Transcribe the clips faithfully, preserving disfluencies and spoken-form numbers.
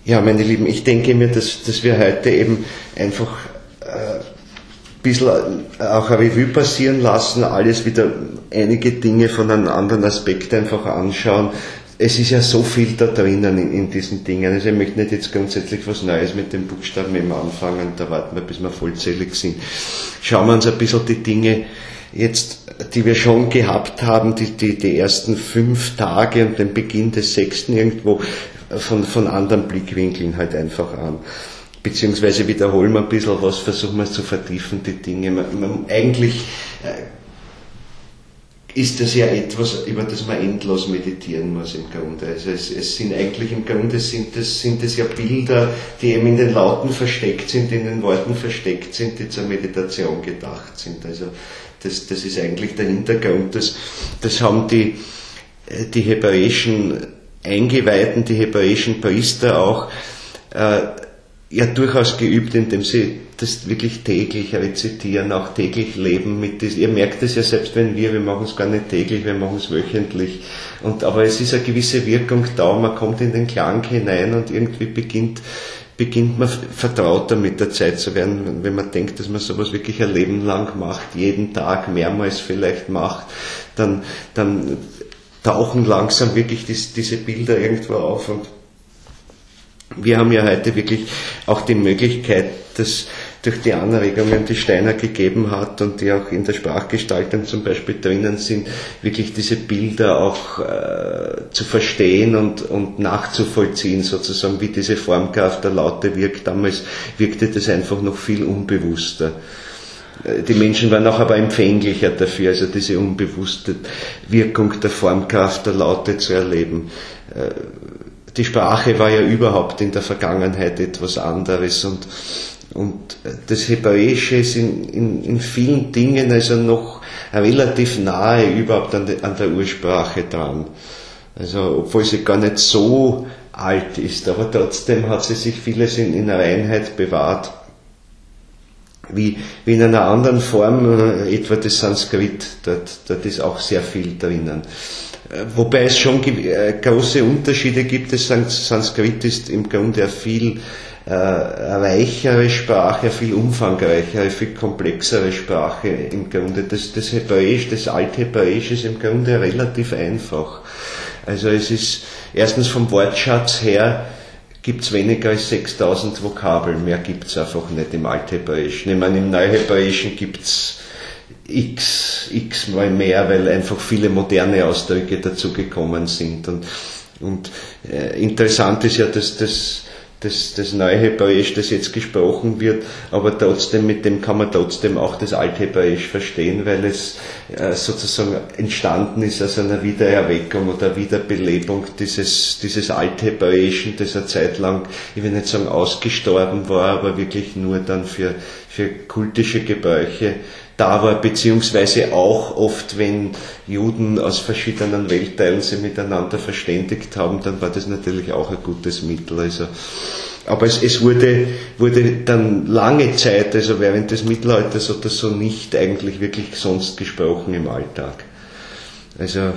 Ja, meine Lieben, ich denke mir, dass, dass wir heute eben einfach äh, ein bisschen auch eine Revue passieren lassen, alles wieder einige Dinge von einem anderen Aspekt einfach anschauen. Es ist ja so viel da drinnen in, in diesen Dingen. Also ich möchte nicht jetzt grundsätzlich was Neues mit den Buchstaben eben anfangen, da warten wir, bis wir vollzählig sind. Schauen wir uns ein bisschen die Dinge jetzt, die wir schon gehabt haben, die, die, die ersten fünf Tage und den Beginn des sechsten irgendwo von, von anderen Blickwinkeln halt einfach an. Beziehungsweise wiederholen wir ein bisschen was, versuchen wir es zu vertiefen, die Dinge. Man, man, eigentlich äh, ist das ja etwas, über das man endlos meditieren muss im Grunde. Also es, es sind eigentlich im Grunde sind das, sind das ja Bilder, die eben in den Lauten versteckt sind, in den Worten versteckt sind, die zur Meditation gedacht sind. Also das, das ist eigentlich der Hintergrund. Das, das haben die, die hebräischen Eingeweihten, die hebräischen Priester auch äh, ja durchaus geübt, indem sie das wirklich täglich rezitieren, auch täglich leben mit das. Ihr merkt es ja selbst, wenn wir, wir machen es gar nicht täglich, wir machen es wöchentlich. Und, aber es ist eine gewisse Wirkung da, man kommt in den Klang hinein und irgendwie beginnt, beginnt man vertrauter mit der Zeit zu werden, wenn man denkt, dass man sowas wirklich ein Leben lang macht, jeden Tag mehrmals vielleicht macht, dann, dann tauchen langsam wirklich dies, diese Bilder irgendwo auf. Und wir haben ja heute wirklich auch die Möglichkeit, dass durch die Anregungen, die Steiner gegeben hat und die auch in der Sprachgestaltung zum Beispiel drinnen sind, wirklich diese Bilder auch äh, zu verstehen und, und nachzuvollziehen, sozusagen, wie diese Formkraft der Laute wirkt. Damals wirkte das einfach noch viel unbewusster. Die Menschen waren auch aber empfänglicher dafür, also diese unbewusste Wirkung der Formkraft der Laute zu erleben. Die Sprache war ja überhaupt in der Vergangenheit etwas anderes und, und das Hebräische ist in, in, in vielen Dingen also noch relativ nahe überhaupt an, de, an der Ursprache dran. Also obwohl sie gar nicht so alt ist, aber trotzdem hat sie sich vieles in, in Reinheit bewahrt. Wie, wie in einer anderen Form, äh, etwa das Sanskrit, dort, dort ist auch sehr viel drinnen. Äh, wobei es schon äh, große Unterschiede gibt. Das Sanskrit ist im Grunde eine viel äh, reichere Sprache, eine viel umfangreichere, viel komplexere Sprache im Grunde. Das, das Hebräisch, das Althebräisch ist im Grunde relativ einfach. Also es ist erstens vom Wortschatz her, gibt es weniger als sechstausend Vokabeln, mehr gibt es einfach nicht im Althebräischen. Ich meine, im Neuhebräischen gibt es x, x mal mehr, weil einfach viele moderne Ausdrücke dazugekommen sind. Und, und äh, interessant ist ja, dass das, das, das Neuhebräisch, das jetzt gesprochen wird, aber trotzdem, mit dem kann man trotzdem auch das Althebräisch verstehen, weil es äh, sozusagen entstanden ist aus einer Wiedererweckung oder Wiederbelebung dieses, dieses Althebräischen, das eine Zeit lang, ich will nicht sagen ausgestorben war, aber wirklich nur dann für, für kultische Gebräuche da war, beziehungsweise auch oft, wenn Juden aus verschiedenen Weltteilen sich miteinander verständigt haben, dann war das natürlich auch ein gutes Mittel. Also, aber es, es wurde, wurde dann lange Zeit, also während des Mittelalters oder so, nicht eigentlich wirklich sonst gesprochen im Alltag. Also,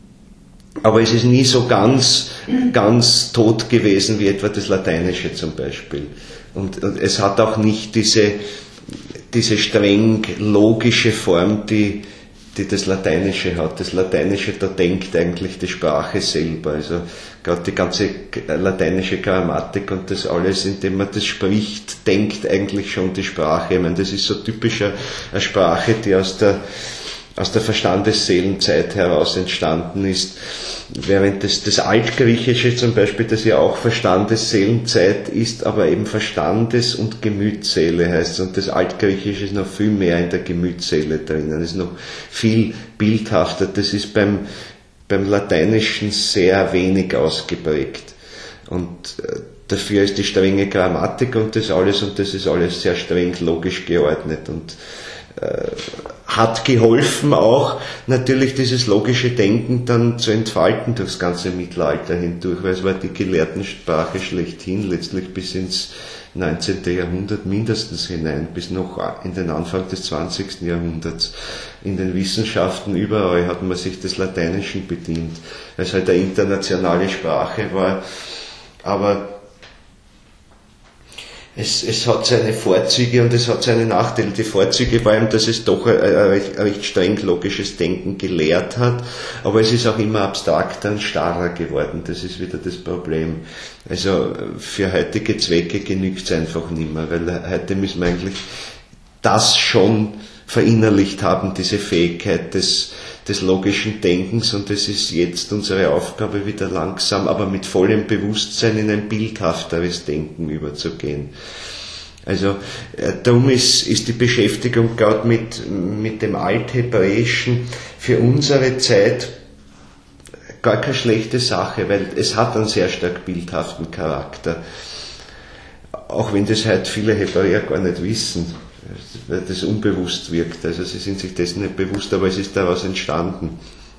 aber es ist nie so ganz, ganz tot gewesen wie etwa das Lateinische zum Beispiel. Und, und es hat auch nicht diese diese streng logische Form, die, die das Lateinische hat. Das Lateinische, da denkt eigentlich die Sprache selber. Also gerade die ganze lateinische Grammatik und das alles, indem man das spricht, denkt eigentlich schon die Sprache. Ich meine, das ist so typisch eine, eine Sprache, die aus der aus der Verstandesseelenzeit heraus entstanden ist, während das, das Altgriechische zum Beispiel, das ja auch Verstandesseelenzeit ist, aber eben Verstandes- und Gemütsseele heißt, und das Altgriechische ist noch viel mehr in der Gemütsseele drinnen, ist noch viel bildhafter, das ist beim, beim Lateinischen sehr wenig ausgeprägt. Und dafür ist die strenge Grammatik und das alles, und das ist alles sehr streng logisch geordnet und äh, hat geholfen auch natürlich dieses logische Denken dann zu entfalten durchs ganze Mittelalter hindurch, weil es war die Gelehrtensprache schlechthin, letztlich bis ins neunzehnten Jahrhundert mindestens hinein, bis noch in den Anfang des zwanzigsten Jahrhunderts. In den Wissenschaften überall hat man sich des Lateinischen bedient, weil es halt eine internationale Sprache war, aber Es, es hat seine Vorzüge und es hat seine Nachteile. Die Vorzüge war eben, dass es doch ein, ein, recht, ein recht streng logisches Denken gelehrt hat, aber es ist auch immer abstrakter und starrer geworden. Das ist wieder das Problem. Also für heutige Zwecke genügt es einfach nicht mehr, weil heute müssen wir eigentlich das schon verinnerlicht haben, diese Fähigkeit des, des logischen Denkens, und es ist jetzt unsere Aufgabe, wieder langsam, aber mit vollem Bewusstsein in ein bildhafteres Denken überzugehen. Also äh, darum ist, ist die Beschäftigung gerade mit, mit dem Althebräischen für unsere Zeit gar keine schlechte Sache, weil es hat einen sehr stark bildhaften Charakter, auch wenn das heute viele Hebräer gar nicht wissen, weil das unbewusst wirkt. Also sie sind sich dessen nicht bewusst, aber es ist daraus entstanden.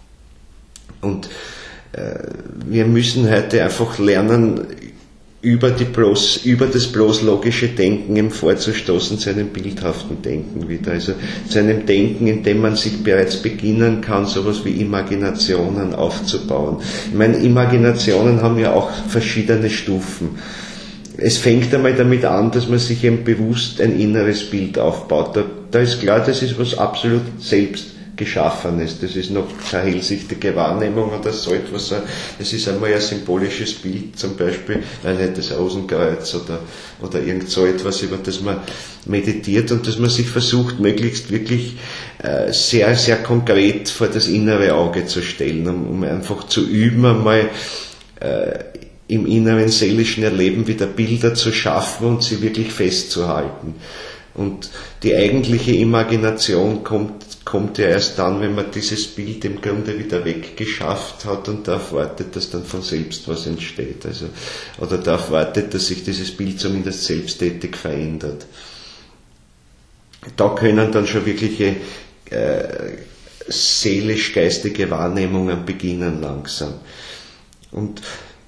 Und äh, wir müssen heute einfach lernen, über, die bloß, über das bloß logische Denken eben vorzustoßen zu einem bildhaften Denken wieder. Also zu einem Denken, in dem man sich bereits beginnen kann, sowas wie Imaginationen aufzubauen. Ich meine, Imaginationen haben ja auch verschiedene Stufen. Es fängt einmal damit an, dass man sich eben bewusst ein inneres Bild aufbaut. Da, da ist klar, das ist was absolut Selbstgeschaffenes. Das ist noch keine hellsichtige Wahrnehmung oder so etwas. Das ist einmal ein symbolisches Bild, zum Beispiel, nein, nicht das Rosenkreuz oder, oder irgend so etwas, über das man meditiert und dass man sich versucht, möglichst wirklich äh, sehr, sehr konkret vor das innere Auge zu stellen, um, um einfach zu üben, einmal äh, im inneren seelischen Erleben wieder Bilder zu schaffen und sie wirklich festzuhalten. Und die eigentliche Imagination kommt, kommt ja erst dann, wenn man dieses Bild im Grunde wieder weggeschafft hat und darauf wartet, dass dann von selbst was entsteht. Also, oder darauf wartet, dass sich dieses Bild zumindest selbsttätig verändert. Da können dann schon wirkliche äh, seelisch-geistige Wahrnehmungen beginnen langsam. Und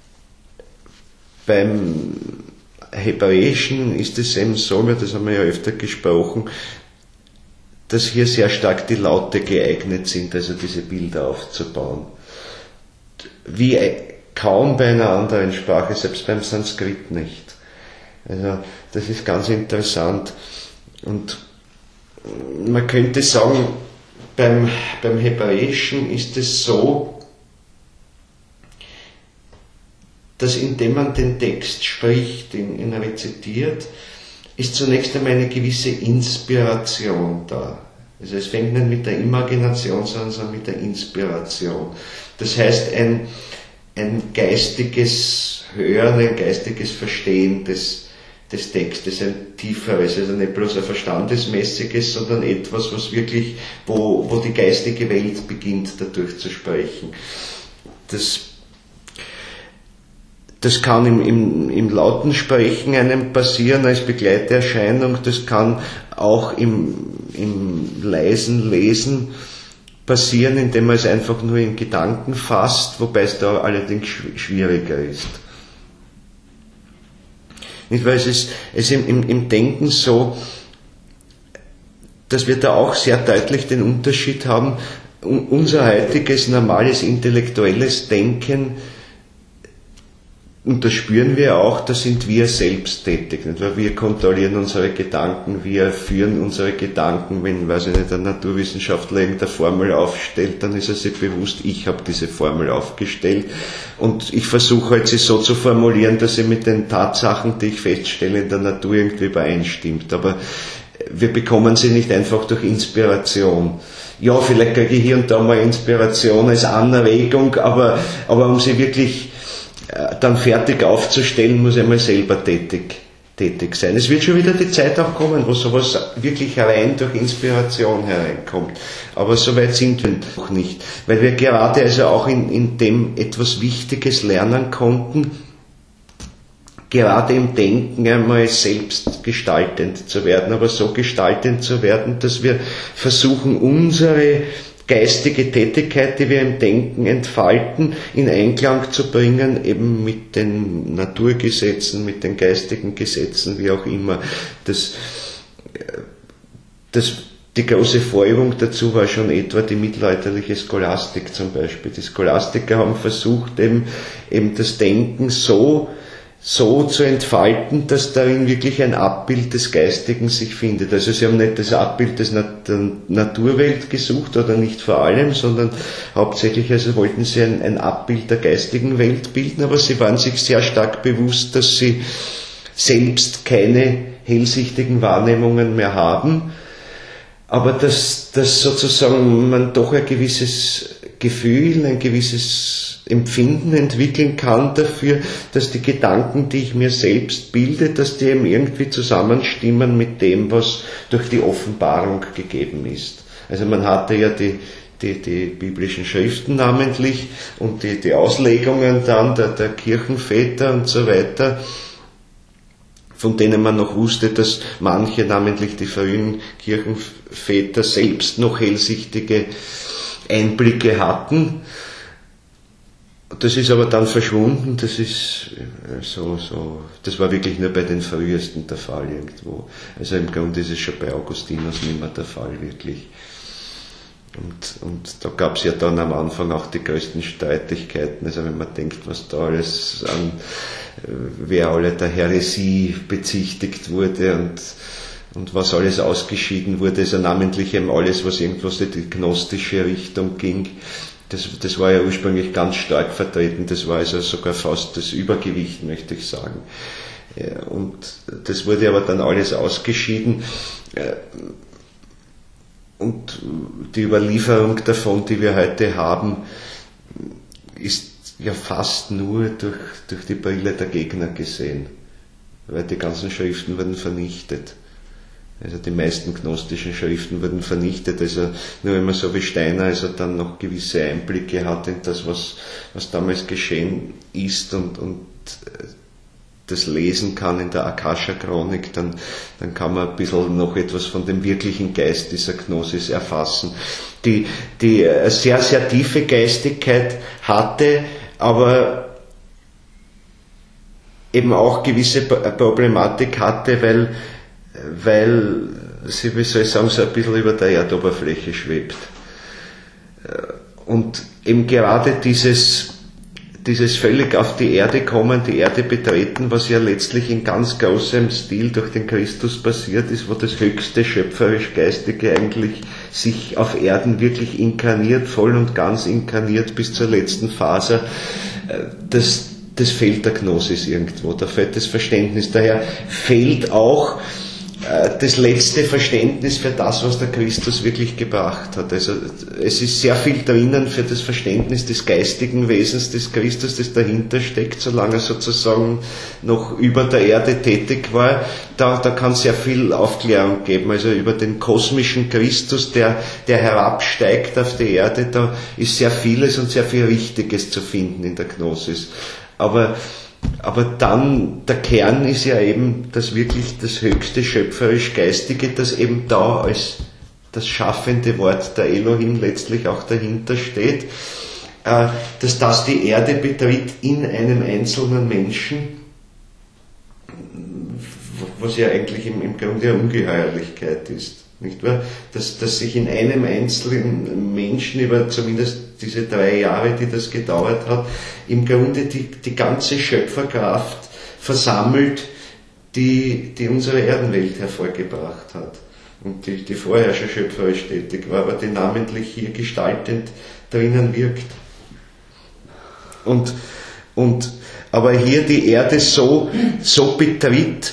beim Hebräischen ist es eben so, das haben wir ja öfter gesprochen, dass hier sehr stark die Laute geeignet sind, also diese Bilder aufzubauen. Wie kaum bei einer anderen Sprache, selbst beim Sanskrit nicht. Also das ist ganz interessant. Und man könnte sagen, beim, beim Hebräischen ist es so, dass indem man den Text spricht, ihn, ihn rezitiert, ist zunächst einmal eine gewisse Inspiration da. Also es fängt nicht mit der Imagination, sondern mit der Inspiration. Das heißt, ein, ein geistiges Hören, ein geistiges Verstehen des, des Textes, ein tieferes, also nicht bloß ein verstandesmäßiges, sondern etwas, was wirklich, wo, wo die geistige Welt beginnt, dadurch zu sprechen. Das Das kann im, im, im lauten Sprechen einem passieren als Begleiterscheinung, das kann auch im, im leisen Lesen passieren, indem man es einfach nur in Gedanken fasst, wobei es da allerdings schwieriger ist. Nicht, weil es ist, es ist im, im, im Denken so, dass wir da auch sehr deutlich den Unterschied haben, unser heutiges normales intellektuelles Denken, und das spüren wir auch, da sind wir selbst tätig. Nicht? Weil wir kontrollieren unsere Gedanken, wir führen unsere Gedanken. Wenn, weiß ich nicht, ein Naturwissenschaftler irgendeine Formel aufstellt, dann ist er sich bewusst, ich habe diese Formel aufgestellt. Und ich versuche halt, sie so zu formulieren, dass sie mit den Tatsachen, die ich feststelle, in der Natur irgendwie übereinstimmt. Aber wir bekommen sie nicht einfach durch Inspiration. Ja, vielleicht kriege ich hier und da mal Inspiration als Anregung, aber, aber um sie wirklich dann fertig aufzustellen, muss einmal selber tätig, tätig sein. Es wird schon wieder die Zeit auch kommen, wo sowas wirklich rein durch Inspiration hereinkommt. Aber so weit sind wir noch nicht. Weil wir gerade also auch in, in dem etwas Wichtiges lernen konnten, gerade im Denken einmal selbst gestaltend zu werden, aber so gestaltend zu werden, dass wir versuchen, unsere geistige Tätigkeit, die wir im Denken entfalten, in Einklang zu bringen, eben mit den Naturgesetzen, mit den geistigen Gesetzen, wie auch immer. Das, das, die große Vorübung dazu war schon etwa die mittelalterliche Scholastik zum Beispiel. Die Scholastiker haben versucht, eben, eben das Denken so so zu entfalten, dass darin wirklich ein Abbild des Geistigen sich findet. Also sie haben nicht das Abbild des Nat- der Naturwelt gesucht oder nicht vor allem, sondern hauptsächlich also wollten sie ein, ein Abbild der geistigen Welt bilden, aber sie waren sich sehr stark bewusst, dass sie selbst keine hellsichtigen Wahrnehmungen mehr haben, aber dass, dass sozusagen man doch ein gewisses Gefühl, ein gewisses Empfinden entwickeln kann dafür, dass die Gedanken, die ich mir selbst bilde, dass die eben irgendwie zusammenstimmen mit dem, was durch die Offenbarung gegeben ist. Also man hatte ja die, die, die biblischen Schriften namentlich und die, die Auslegungen dann der, der Kirchenväter und so weiter, von denen man noch wusste, dass manche, namentlich die frühen Kirchenväter, selbst noch hellsichtige Einblicke hatten. Das ist aber dann verschwunden, das ist so, so, das war wirklich nur bei den frühesten der Fall irgendwo. Also im Grunde ist es schon bei Augustinus nicht mehr der Fall, wirklich. Und, und da gab es ja dann am Anfang auch die größten Streitigkeiten, also wenn man denkt, was da alles an, wer alle der Häresie bezichtigt wurde und, und was alles ausgeschieden wurde, also namentlich eben alles, was irgendwas in die gnostische Richtung ging, das, das war ja ursprünglich ganz stark vertreten, das war also sogar fast das Übergewicht, möchte ich sagen. Und das wurde aber dann alles ausgeschieden. Und die Überlieferung davon, die wir heute haben, ist ja fast nur durch, durch die Brille der Gegner gesehen, weil die ganzen Schriften wurden vernichtet. Also die meisten gnostischen Schriften wurden vernichtet, also nur wenn man so wie Steiner also dann noch gewisse Einblicke hat in das, was, was damals geschehen ist und, und das lesen kann in der Akasha-Chronik, dann, dann kann man ein bisschen noch etwas von dem wirklichen Geist dieser Gnosis erfassen, die, die eine sehr, sehr tiefe Geistigkeit hatte, aber eben auch gewisse Problematik hatte, weil, weil sie, wie soll ich sagen, so ein bisschen über der Erdoberfläche schwebt. Und eben gerade dieses dieses völlig auf die Erde kommen, die Erde betreten, was ja letztlich in ganz großem Stil durch den Christus passiert ist, wo das höchste schöpferisch-geistige eigentlich sich auf Erden wirklich inkarniert, voll und ganz inkarniert bis zur letzten Phase, das, das fehlt der Gnosis irgendwo, da fehlt das Verständnis, daher fehlt auch das letzte Verständnis für das, was der Christus wirklich gebracht hat. Also es ist sehr viel drinnen für das Verständnis des geistigen Wesens des Christus, das dahinter steckt, solange er sozusagen noch über der Erde tätig war. Da, da kann es sehr viel Aufklärung geben. Also über den kosmischen Christus, der, der herabsteigt auf die Erde, da ist sehr vieles und sehr viel Richtiges zu finden in der Gnosis. Aber Aber dann, der Kern ist ja eben das wirklich das höchste schöpferisch-geistige, das eben da als das schaffende Wort der Elohim letztlich auch dahinter steht, dass das die Erde betritt in einem einzelnen Menschen, was ja eigentlich im, im Grunde eine Ungeheuerlichkeit ist. Nicht wahr? Dass, dass sich in einem einzelnen Menschen über zumindest diese drei Jahre, die das gedauert hat, im Grunde die, die ganze Schöpferkraft versammelt, die, die unsere Erdenwelt hervorgebracht hat. Und die, die vorher schon schöpferisch tätig war, aber die namentlich hier gestaltend drinnen wirkt. Und, und, aber hier die Erde so, so betritt,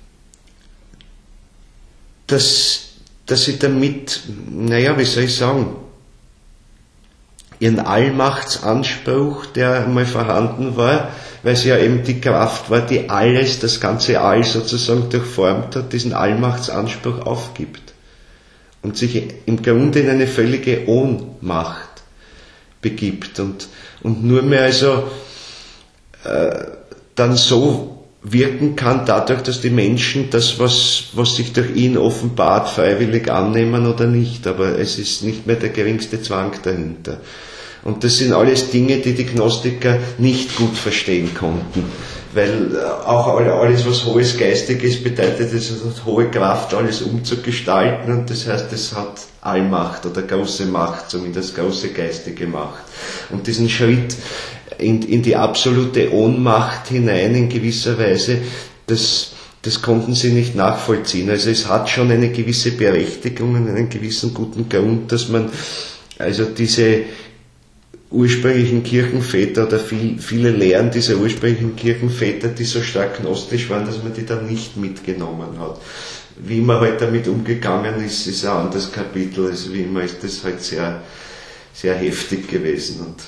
dass, dass sie damit, naja, wie soll ich sagen, ihren Allmachtsanspruch, der einmal vorhanden war, weil sie ja eben die Kraft war, die alles, das ganze All sozusagen durchformt hat, diesen Allmachtsanspruch aufgibt und sich im Grunde in eine völlige Ohnmacht begibt und, und nur mehr also äh, dann so wirken kann, dadurch, dass die Menschen das, was, was sich durch ihn offenbart, freiwillig annehmen oder nicht, aber es ist nicht mehr der geringste Zwang dahinter. Und das sind alles Dinge, die die Gnostiker nicht gut verstehen konnten, weil auch alles, was hohes Geistiges bedeutet, es hat hohe Kraft, alles umzugestalten, und das heißt, es hat Allmacht oder große Macht, zumindest große geistige Macht. Und diesen Schritt in, in die absolute Ohnmacht hinein in gewisser Weise, das, das konnten sie nicht nachvollziehen. Also es hat schon eine gewisse Berechtigung und einen gewissen guten Grund, dass man also diese ursprünglichen Kirchenväter oder viel, viele Lehren dieser ursprünglichen Kirchenväter, die so stark gnostisch waren, dass man die dann nicht mitgenommen hat. Wie man halt damit umgegangen ist, ist ein anderes Kapitel. Also wie immer ist das halt sehr, sehr heftig gewesen und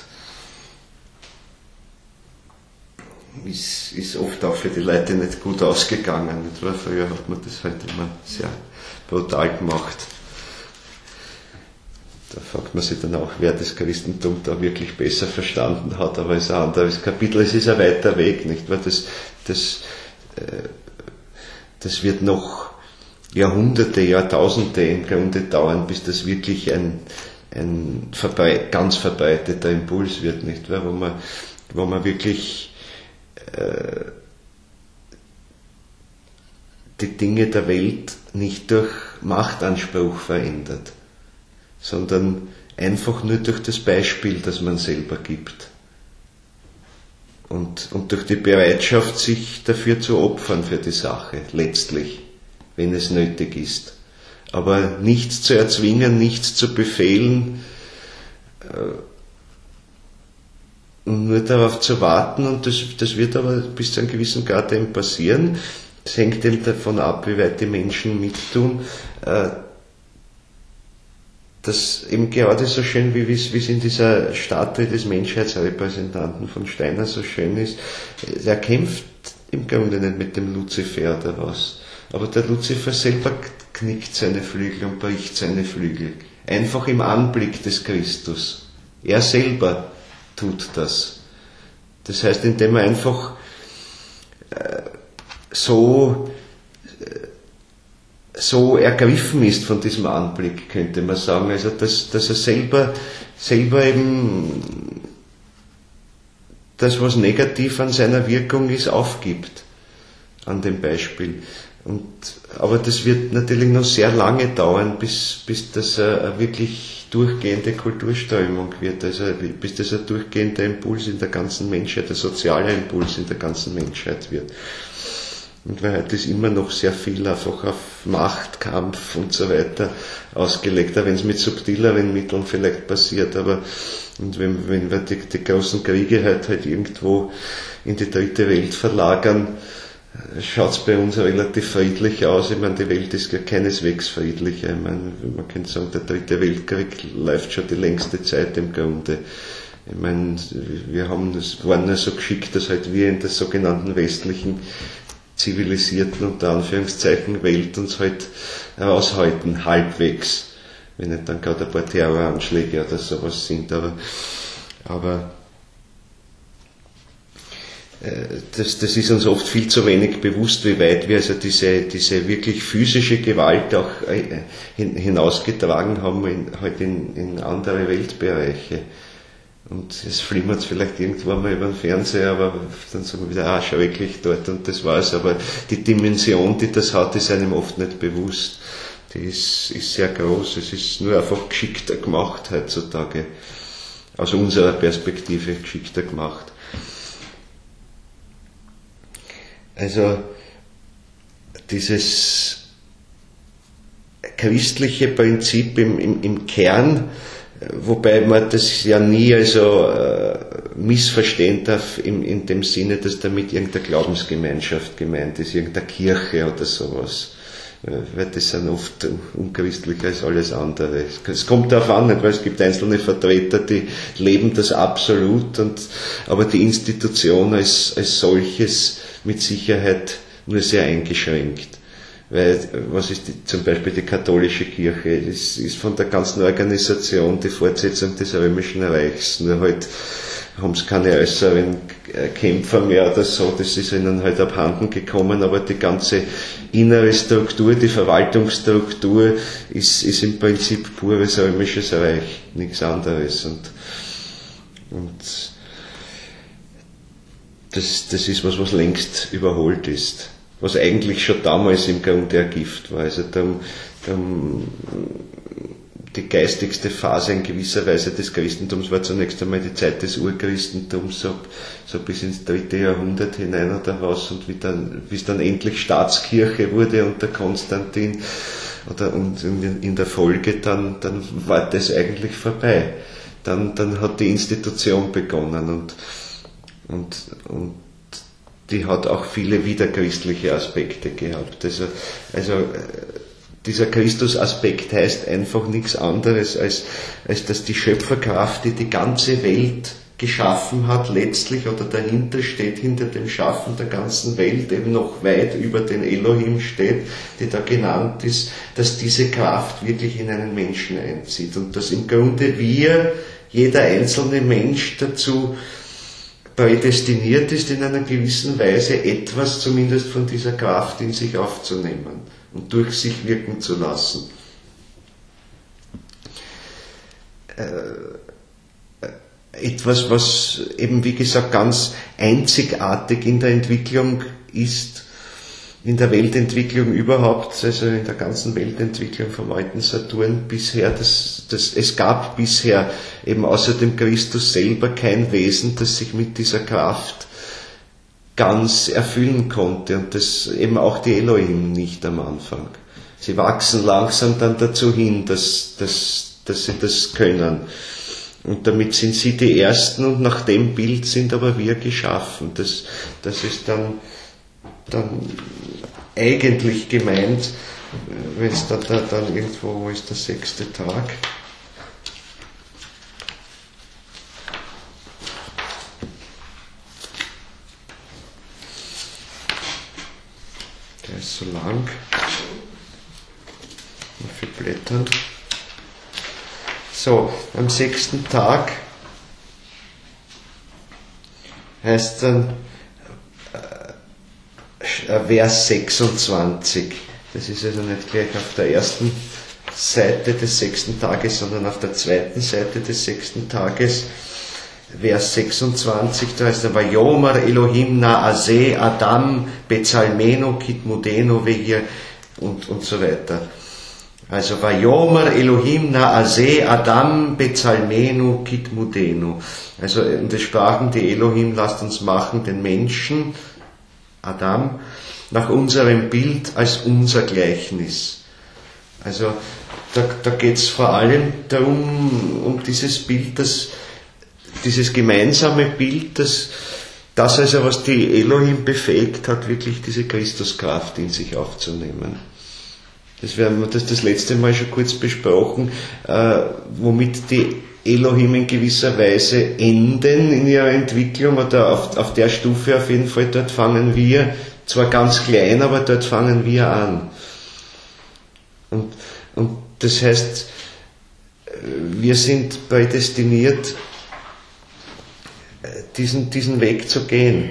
ist, ist oft auch für die Leute nicht gut ausgegangen. Früher hat man das halt immer sehr brutal gemacht. Da fragt man sich dann auch, wer das Christentum da wirklich besser verstanden hat, aber es ist ein anderes Kapitel, es ist ein weiter Weg, nicht wahr? Das, das, äh, das wird noch Jahrhunderte, Jahrtausende im Grunde dauern, bis das wirklich ein, ein verbreit, ganz verbreiteter Impuls wird, nicht wahr? Wo man, wo man wirklich äh, die Dinge der Welt nicht durch Machtanspruch verändert, sondern einfach nur durch das Beispiel, das man selber gibt. Und, und durch die Bereitschaft, sich dafür zu opfern für die Sache, letztlich, wenn es nötig ist. Aber nichts zu erzwingen, nichts zu befehlen, äh, und nur darauf zu warten, und das, das wird aber bis zu einem gewissen Grad eben passieren. Das hängt eben davon ab, wie weit die Menschen mittun, äh, das eben gerade so schön, wie es in dieser Statue des Menschheitsrepräsentanten von Steiner so schön ist, er kämpft im Grunde nicht mit dem Luzifer oder was, aber der Luzifer selber knickt seine Flügel und bricht seine Flügel, einfach im Anblick des Christus. Er selber tut das. Das heißt, indem er einfach äh, so äh, so ergriffen ist von diesem Anblick, könnte man sagen, also dass, dass er selber, selber eben das, was negativ an seiner Wirkung ist, aufgibt, an dem Beispiel. Und, aber das wird natürlich noch sehr lange dauern, bis, bis das eine wirklich durchgehende Kulturströmung wird, also bis das ein durchgehender Impuls in der ganzen Menschheit, ein sozialer Impuls in der ganzen Menschheit wird. Und weil heute ist immer noch sehr viel einfach auf Machtkampf und so weiter ausgelegt, auch wenn es mit subtileren Mitteln vielleicht passiert, aber und wenn, wenn wir die, die großen Kriege halt, halt irgendwo in die dritte Welt verlagern, schaut es bei uns relativ friedlich aus. Ich meine, die Welt ist ja keineswegs friedlicher. Ich meine, man könnte sagen, der dritte Weltkrieg läuft schon die längste Zeit im Grunde. Ich meine, wir haben, das waren ja so geschickt, dass halt wir in der sogenannten westlichen zivilisierten, unter Anführungszeichen, Welt uns halt aushalten, halbwegs. Wenn nicht dann gerade ein paar Terroranschläge oder sowas sind, aber, aber äh, das, das ist uns oft viel zu wenig bewusst, wie weit wir also diese, diese wirklich physische Gewalt auch äh, hin, hinausgetragen haben in, halt in, in andere Weltbereiche. Und es flimmert vielleicht irgendwann mal über den Fernseher, aber dann sagen wir wieder, ah, schrecklich dort und das war's. Aber die Dimension, die das hat, ist einem oft nicht bewusst. Die ist, ist sehr groß. Es ist nur einfach geschickter gemacht heutzutage. Aus unserer Perspektive geschickter gemacht. Also, dieses christliche Prinzip im, im, im Kern, wobei man das ja nie also äh, missverstehen darf in, in dem Sinne, dass damit irgendeine Glaubensgemeinschaft gemeint ist, irgendeine Kirche oder sowas. Weil das sind oft unchristlicher als alles andere. Es kommt darauf an, nicht, weil es gibt einzelne Vertreter, die leben das absolut, und, aber die Institution als, als solches mit Sicherheit nur sehr eingeschränkt. Weil, was ist die, zum Beispiel die katholische Kirche? Ist, ist von der ganzen Organisation die Fortsetzung des Römischen Reichs. Nur halt haben sie keine äußeren Kämpfer mehr oder so, das ist ihnen halt abhanden gekommen, aber die ganze innere Struktur, die Verwaltungsstruktur ist, ist im Prinzip pures Römisches Reich, nichts anderes. Und, und das, das ist was, was längst überholt ist. Was eigentlich schon damals im Grunde ein Gift war. Also da, da, die geistigste Phase in gewisser Weise des Christentums war zunächst einmal die Zeit des Urchristentums, so, so bis ins dritte Jahrhundert hinein oder was, und wie dann, bis dann endlich Staatskirche wurde unter Konstantin, oder, und in, in der Folge dann, dann war das eigentlich vorbei. Dann, dann hat die Institution begonnen, und, und, und die hat auch viele widerchristliche Aspekte gehabt. Also, also dieser Christusaspekt heißt einfach nichts anderes, als, als dass die Schöpferkraft, die die ganze Welt geschaffen hat, letztlich oder dahinter steht, hinter dem Schaffen der ganzen Welt, eben noch weit über den Elohim steht, die da genannt ist, dass diese Kraft wirklich in einen Menschen einzieht und dass im Grunde wir, jeder einzelne Mensch dazu prädestiniert ist, in einer gewissen Weise etwas zumindest von dieser Kraft in sich aufzunehmen und durch sich wirken zu lassen. Etwas, was eben wie gesagt ganz einzigartig in der Entwicklung ist, in der Weltentwicklung überhaupt, also in der ganzen Weltentwicklung vom alten Saturn bisher, das, das, es gab bisher eben außer dem Christus selber kein Wesen, das sich mit dieser Kraft ganz erfüllen konnte, und das eben auch die Elohim nicht am Anfang. Sie wachsen langsam dann dazu hin, dass, dass, dass sie das können. Und damit sind sie die Ersten, und nach dem Bild sind aber wir geschaffen. Das, das ist dann, dann eigentlich gemeint, wenn es da, da dann irgendwo, wo ist der sechste Tag? Der ist so lang. Noch viel Blättern. So, am sechsten Tag heißt dann äh, Vers sechsundzwanzig. Das ist also nicht gleich auf der ersten Seite des sechsten Tages, sondern auf der zweiten Seite des sechsten Tages. Vers sechsundzwanzig, da heißt er, Vayomer Elohim Naase Adam Bezalmeno Kitmudeno Vehir und, und so weiter. Also Vayomer Elohim Naase Adam Bezalmeno Kitmudeno. Also und es sprachen die Elohim, lasst uns machen den Menschen, Adam, nach unserem Bild als unser Gleichnis. Also da, da geht es vor allem darum, um dieses Bild, das dieses gemeinsame Bild, das, das also was die Elohim befähigt hat, wirklich diese Christuskraft in sich aufzunehmen. Das werden wir das, das letzte Mal schon kurz besprochen, äh, womit die Elohim in gewisser Weise enden in ihrer Entwicklung, oder auf, auf der Stufe auf jeden Fall, dort fangen wir, zwar ganz klein, aber dort fangen wir an. Und, und das heißt, wir sind prädestiniert, diesen, diesen Weg zu gehen.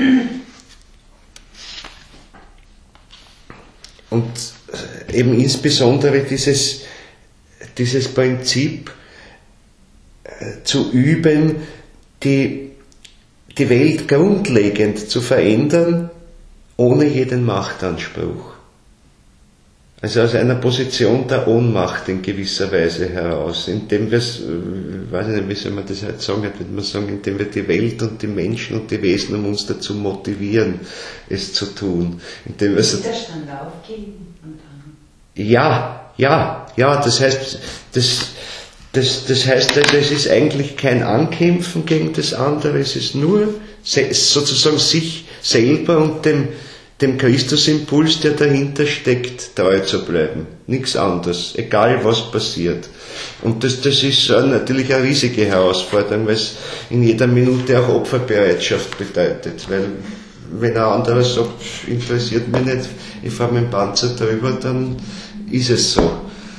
Und eben insbesondere dieses, dieses Prinzip äh, zu üben, die, die Welt grundlegend zu verändern, ohne jeden Machtanspruch. Also aus einer Position der Ohnmacht in gewisser Weise heraus, indem wir es, weiß ich nicht, wie soll man das halt sagen, würde man sagen, indem wir die Welt und die Menschen und die Wesen um uns dazu motivieren, es zu tun. Indem wir Widerstand aufgeben und dann. Ja, ja, ja, das heißt, das, das, das heißt, das ist eigentlich kein Ankämpfen gegen das andere, es ist nur sozusagen sich selber und dem dem Christusimpuls, der dahinter steckt, treu zu bleiben. Nichts anderes, egal was passiert. Und das, das ist natürlich eine riesige Herausforderung, weil es in jeder Minute auch Opferbereitschaft bedeutet. Weil wenn ein anderer sagt, interessiert mich nicht, ich fahre mit dem Panzer drüber, dann ist es so.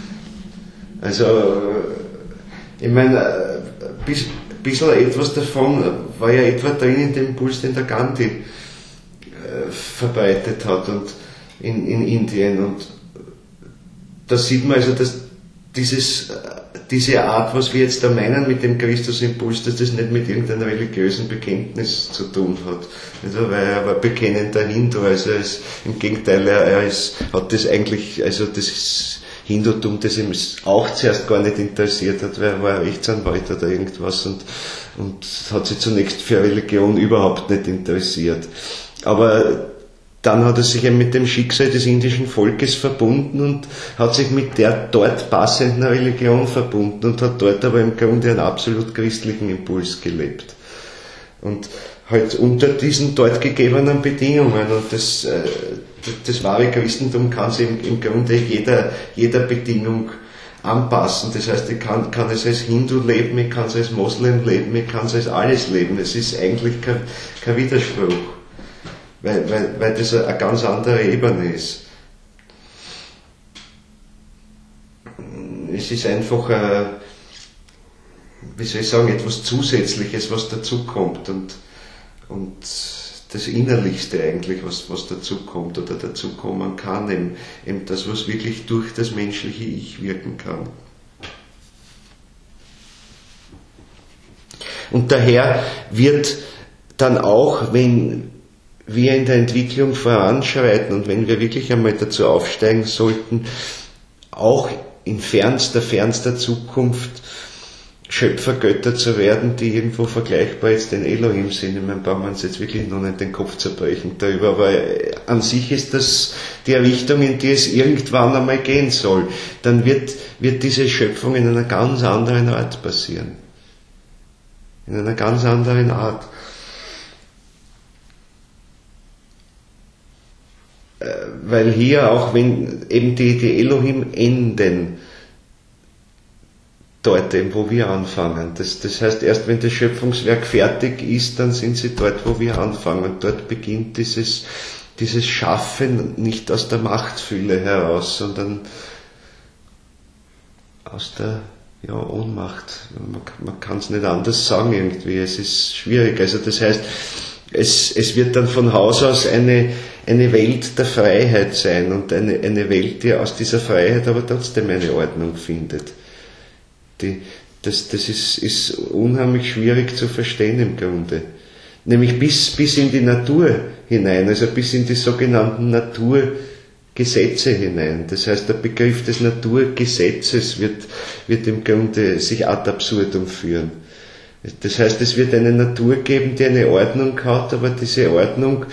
Also, ich meine, ein bisschen etwas davon war ja etwa drin in dem Impuls, den der Gandhi verbreitet hat und in, in Indien, und da sieht man also, dass dieses, diese Art, was wir jetzt da meinen mit dem Christusimpuls, dass das nicht mit irgendeinem religiösen Bekenntnis zu tun hat, also, weil er war bekennender Hindu, also es, im Gegenteil, er, er ist, hat das eigentlich, also das ist, Hindutum, das ihm auch zuerst gar nicht interessiert hat, weil er war Rechtsanwalt oder irgendwas und, und hat sich zunächst für Religion überhaupt nicht interessiert. Aber dann hat er sich eben mit dem Schicksal des indischen Volkes verbunden und hat sich mit der dort passenden Religion verbunden und hat dort aber im Grunde einen absolut christlichen Impuls gelebt. Und halt unter diesen dort gegebenen Bedingungen. Und das, äh, das wahre Christentum kann sich im, im Grunde jeder, jeder Bedingung anpassen. Das heißt, ich kann, kann es als Hindu leben, ich kann es als Moslem leben, ich kann es als alles leben. Es ist eigentlich kein, kein Widerspruch. Weil, weil, weil das eine ganz andere Ebene ist. Es ist einfach, äh, wie soll ich sagen, etwas Zusätzliches, was dazukommt und, und das Innerlichste eigentlich, was, was dazukommt oder dazukommen kann, eben, eben das, was wirklich durch das menschliche Ich wirken kann. Und daher wird dann auch, wenn wir in der Entwicklung voranschreiten und wenn wir wirklich einmal dazu aufsteigen sollten, auch in fernster, fernster Zukunft Schöpfergötter zu werden, die irgendwo vergleichbar jetzt den Elohim sind. Ich meine, brauchen wir uns jetzt wirklich noch nicht den Kopf zerbrechen darüber, aber an sich ist das die Richtung, in die es irgendwann einmal gehen soll. Dann wird, wird diese Schöpfung in einer ganz anderen Art passieren. In einer ganz anderen Art. Weil hier auch, wenn eben die, die Elohim enden, dort eben, wo wir anfangen. Das, das heißt, erst wenn das Schöpfungswerk fertig ist, dann sind sie dort, wo wir anfangen. Und dort beginnt dieses, dieses Schaffen nicht aus der Machtfülle heraus, sondern aus der ja, Ohnmacht. Man, man kann es nicht anders sagen irgendwie. Es ist schwierig. Also das heißt, es, es wird dann von Haus aus eine eine Welt der Freiheit sein und eine, eine Welt, die aus dieser Freiheit aber trotzdem eine Ordnung findet. Die, das das ist, ist unheimlich schwierig zu verstehen im Grunde. Nämlich bis, bis in die Natur hinein, also bis in die sogenannten Naturgesetze hinein. Das heißt, der Begriff des Naturgesetzes wird, wird im Grunde sich ad absurdum führen. Das heißt, es wird eine Natur geben, die eine Ordnung hat, aber diese Ordnung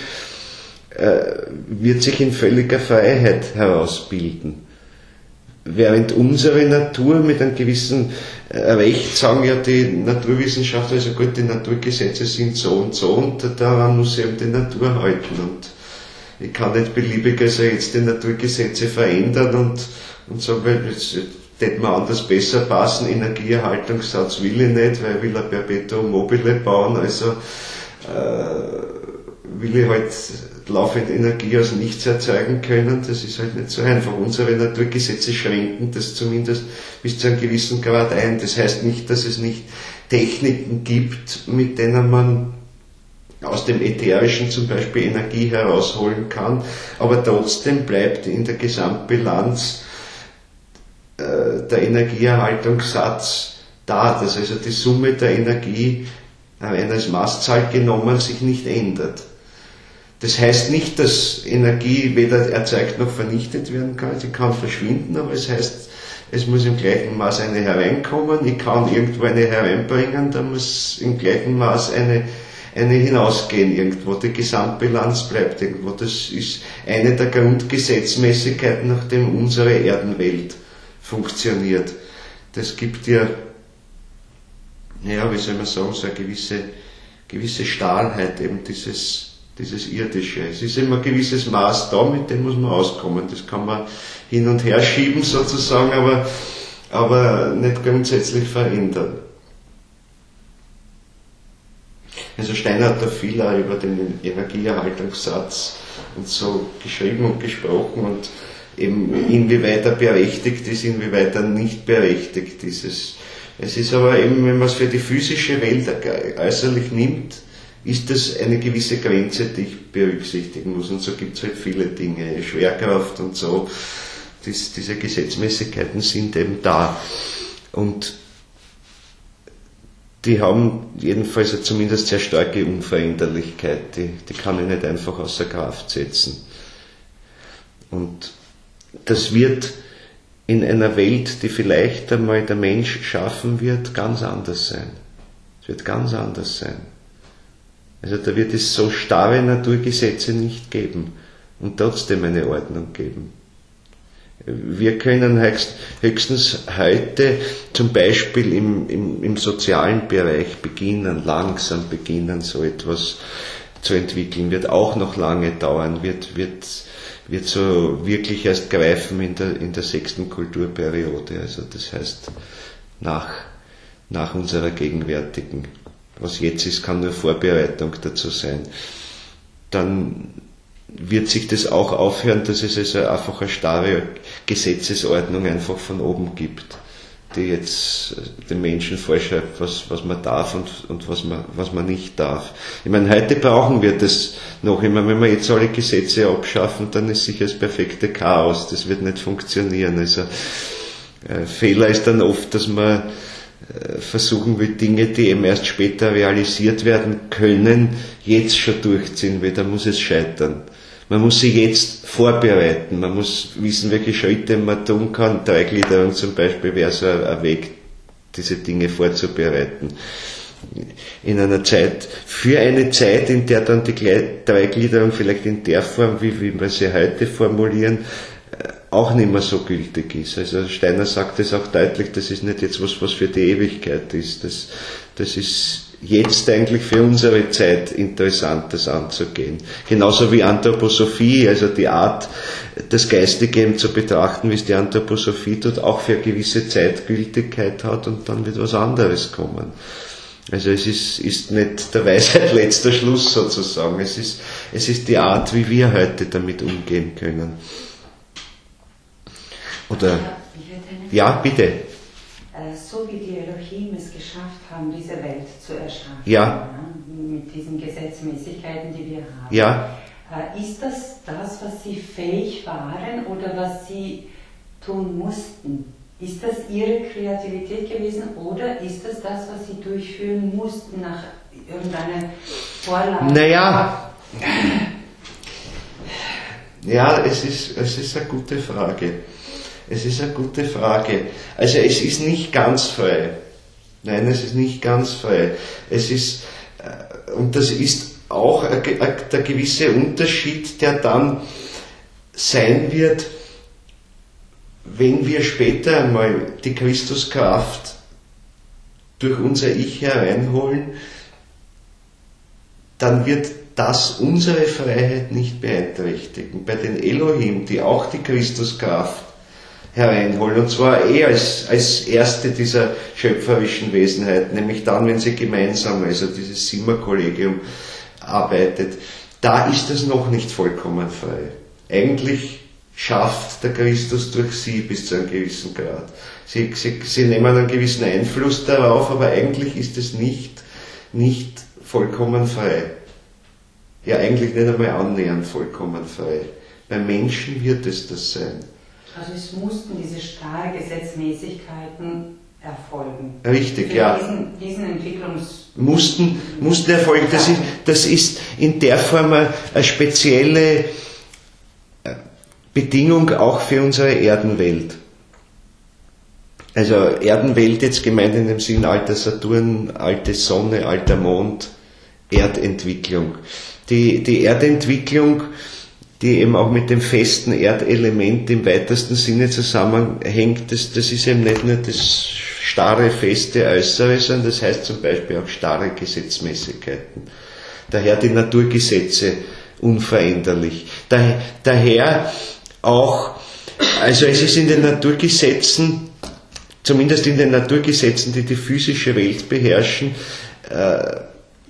wird sich in völliger Freiheit herausbilden. Während unsere Natur mit einem gewissen Recht sagen ja die Naturwissenschaftler, also gut, die Naturgesetze sind so und so und daran muss eben die Natur halten und ich kann nicht beliebig also jetzt die Naturgesetze verändern und, und sagen, weil das hätte mir anders besser passen, Energieerhaltungssatz will ich nicht, weil ich will ein Perpetuum mobile bauen, also äh, will ich halt laufend Energie aus nichts erzeugen können, das ist halt nicht so einfach. Unsere Naturgesetze schränken das zumindest bis zu einem gewissen Grad ein. Das heißt nicht, dass es nicht Techniken gibt, mit denen man aus dem Ätherischen zum Beispiel Energie herausholen kann, aber trotzdem bleibt in der Gesamtbilanz äh, der Energieerhaltungssatz da, dass also die Summe der Energie rein als Maßzahl genommen sich nicht ändert. Das heißt nicht, dass Energie weder erzeugt noch vernichtet werden kann, sie kann verschwinden, aber es heißt, es muss im gleichen Maß eine hereinkommen, ich kann irgendwo eine hereinbringen, da muss im gleichen Maß eine, eine hinausgehen irgendwo, die Gesamtbilanz bleibt irgendwo. Das ist eine der Grundgesetzmäßigkeiten, nach dem unsere Erdenwelt funktioniert. Das gibt ja, ja, wie soll man sagen, so eine gewisse, gewisse Stahlheit, eben dieses dieses Irdische. Es ist immer ein gewisses Maß da, mit dem muss man auskommen. Das kann man hin und her schieben sozusagen, aber, aber nicht grundsätzlich verändern. Also Steiner hat da viel auch über den Energieerhaltungssatz und so geschrieben und gesprochen und eben inwieweit er berechtigt ist, inwieweit er nicht berechtigt ist. Es, es ist aber eben, wenn man es für die physische Welt äußerlich nimmt, ist das eine gewisse Grenze, die ich berücksichtigen muss. Und so gibt es halt viele Dinge, Schwerkraft und so. Dies, diese Gesetzmäßigkeiten sind eben da. Und die haben jedenfalls ja zumindest sehr starke Unveränderlichkeit. Die, die kann ich nicht einfach außer Kraft setzen. Und das wird in einer Welt, die vielleicht einmal der Mensch schaffen wird, ganz anders sein. Es wird ganz anders sein. Also da wird es so starre Naturgesetze nicht geben und trotzdem eine Ordnung geben. Wir können höchst, höchstens heute zum Beispiel im, im, im sozialen Bereich beginnen, langsam beginnen, so etwas zu entwickeln. Wird auch noch lange dauern, wird, wird, wird so wirklich erst greifen in der, in der sechsten Kulturperiode. Also das heißt nach, nach unserer gegenwärtigen. Was jetzt ist, kann nur Vorbereitung dazu sein. Dann wird sich das auch aufhören, dass es also einfach eine starre Gesetzesordnung einfach von oben gibt, die jetzt den Menschen vorschreibt, was, was man darf und, und was man, was man nicht darf. Ich meine, heute brauchen wir das noch. Ich meine, wenn wir jetzt alle Gesetze abschaffen, dann ist sicher das perfekte Chaos. Das wird nicht funktionieren. Also, äh, Fehler ist dann oft, dass man äh, versuchen will, Dinge, die eben erst später realisiert werden können, jetzt schon durchziehen, weil da muss es scheitern. Man muss sich jetzt vorbereiten, man muss wissen, welche Schritte man tun kann. Dreigliederung zum Beispiel wäre so ein Weg, diese Dinge vorzubereiten. In einer Zeit, für eine Zeit, in der dann die Dreigliederung vielleicht in der Form, wie, wie wir sie heute formulieren, auch nicht mehr so gültig ist. Also Steiner sagt es auch deutlich, das ist nicht jetzt was, was für die Ewigkeit ist. Das, das ist jetzt eigentlich für unsere Zeit interessant, das anzugehen. Genauso wie Anthroposophie, also die Art, das Geistige eben zu betrachten, wie es die Anthroposophie tut, auch für eine gewisse Zeitgültigkeit hat und dann wird was anderes kommen. Also es ist, ist nicht der Weisheit letzter Schluss sozusagen, es ist, es ist die Art, wie wir heute damit umgehen können. Oder, ja, bitte. So wie die Elohim es geschafft haben, diese Welt zu erschaffen, ja. Ja, mit diesen Gesetzmäßigkeiten, die wir haben, ja. ist das das, was sie fähig waren oder was sie tun mussten? Ist das ihre Kreativität gewesen oder ist das das, was sie durchführen mussten nach irgendeiner Vorlage? Naja, ja, es ist, es ist eine gute Frage. Es ist eine gute Frage. Also es ist nicht ganz frei. Nein, es ist nicht ganz frei. Es ist, und das ist auch der gewisse Unterschied, der dann sein wird, wenn wir später einmal die Christuskraft durch unser Ich hereinholen, dann wird das unsere Freiheit nicht beeinträchtigen. Bei den Elohim, die auch die Christuskraft hereinholen, und zwar eh als, als erste dieser schöpferischen Wesenheit, nämlich dann, wenn sie gemeinsam, also dieses Simmer-Kollegium arbeitet, da ist es noch nicht vollkommen frei. Eigentlich schafft der Christus durch sie bis zu einem gewissen Grad. Sie, sie, sie nehmen einen gewissen Einfluss darauf, aber eigentlich ist es nicht, nicht vollkommen frei. Ja, eigentlich nicht einmal annähernd vollkommen frei. Bei Menschen wird es das sein. Also es mussten diese starren Gesetzmäßigkeiten erfolgen. Richtig, für ja. Diesen, diesen Entwicklungs... Mussten, mussten erfolgen. Das ist, das ist in der Form eine, eine spezielle Bedingung auch für unsere Erdenwelt. Also Erdenwelt jetzt gemeint in dem Sinn alter Saturn, alte Sonne, alter Mond, Erdentwicklung. Die, die Erdentwicklung, die eben auch mit dem festen Erdelement im weitesten Sinne zusammenhängt, das, das ist eben nicht nur das starre, feste Äußere, sondern das heißt zum Beispiel auch starre Gesetzmäßigkeiten. Daher die Naturgesetze unveränderlich. Daher, daher auch, also es ist in den Naturgesetzen, zumindest in den Naturgesetzen, die die physische Welt beherrschen, äh,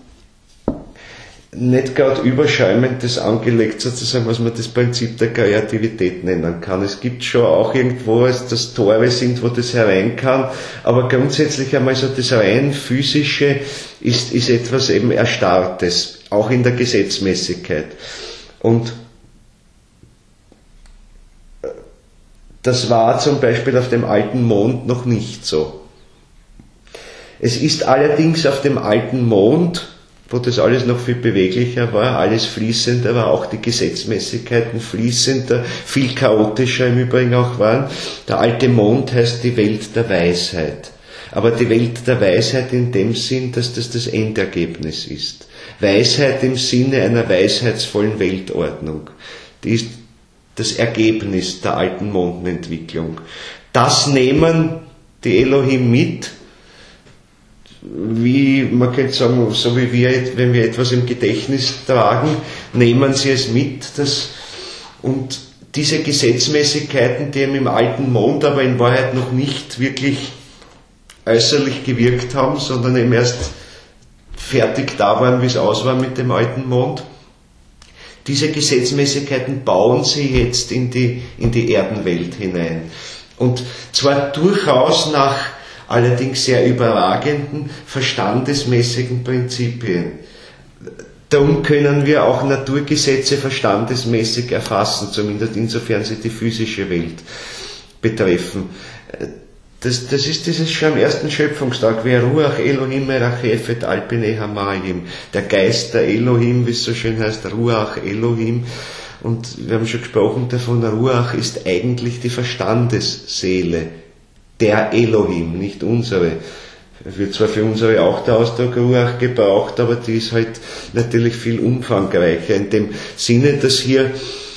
nicht gerade überschäumend das angelegt, sozusagen, was man das Prinzip der Kreativität nennen kann. Es gibt schon auch irgendwo, dass Tore sind, wo das herein kann, aber grundsätzlich einmal so das rein physische ist, ist etwas eben Erstarrtes, auch in der Gesetzmäßigkeit. Und das war zum Beispiel auf dem alten Mond noch nicht so. Es ist allerdings auf dem alten Mond wo das alles noch viel beweglicher war, alles fließender war, auch die Gesetzmäßigkeiten fließender, viel chaotischer im Übrigen auch waren. Der alte Mond heißt die Welt der Weisheit. Aber die Welt der Weisheit in dem Sinn, dass das das Endergebnis ist. Weisheit im Sinne einer weisheitsvollen Weltordnung. Die ist das Ergebnis der alten Mondenentwicklung. Das nehmen die Elohim mit, wie, man könnte sagen, so wie wir, wenn wir etwas im Gedächtnis tragen, nehmen sie es mit, das, und diese Gesetzmäßigkeiten, die im alten Mond aber in Wahrheit noch nicht wirklich äußerlich gewirkt haben, sondern eben erst fertig da waren, wie es aus war mit dem alten Mond, diese Gesetzmäßigkeiten bauen sie jetzt in die, in die Erdenwelt hinein. Und zwar durchaus nach allerdings sehr überragenden, verstandesmäßigen Prinzipien. Darum können wir auch Naturgesetze verstandesmäßig erfassen, zumindest insofern sie die physische Welt betreffen. Das, das ist dieses schon am ersten Schöpfungstag, wie Ruach Elohim Merachefet Alpine Hamayim, der Geist der Elohim, wie es so schön heißt, Ruach Elohim. Und wir haben schon gesprochen davon, Ruach ist eigentlich die Verstandesseele, der Elohim, nicht unsere. Wird zwar für unsere auch der Ausdruck Ruach gebraucht, aber die ist halt natürlich viel umfangreicher, in dem Sinne, dass hier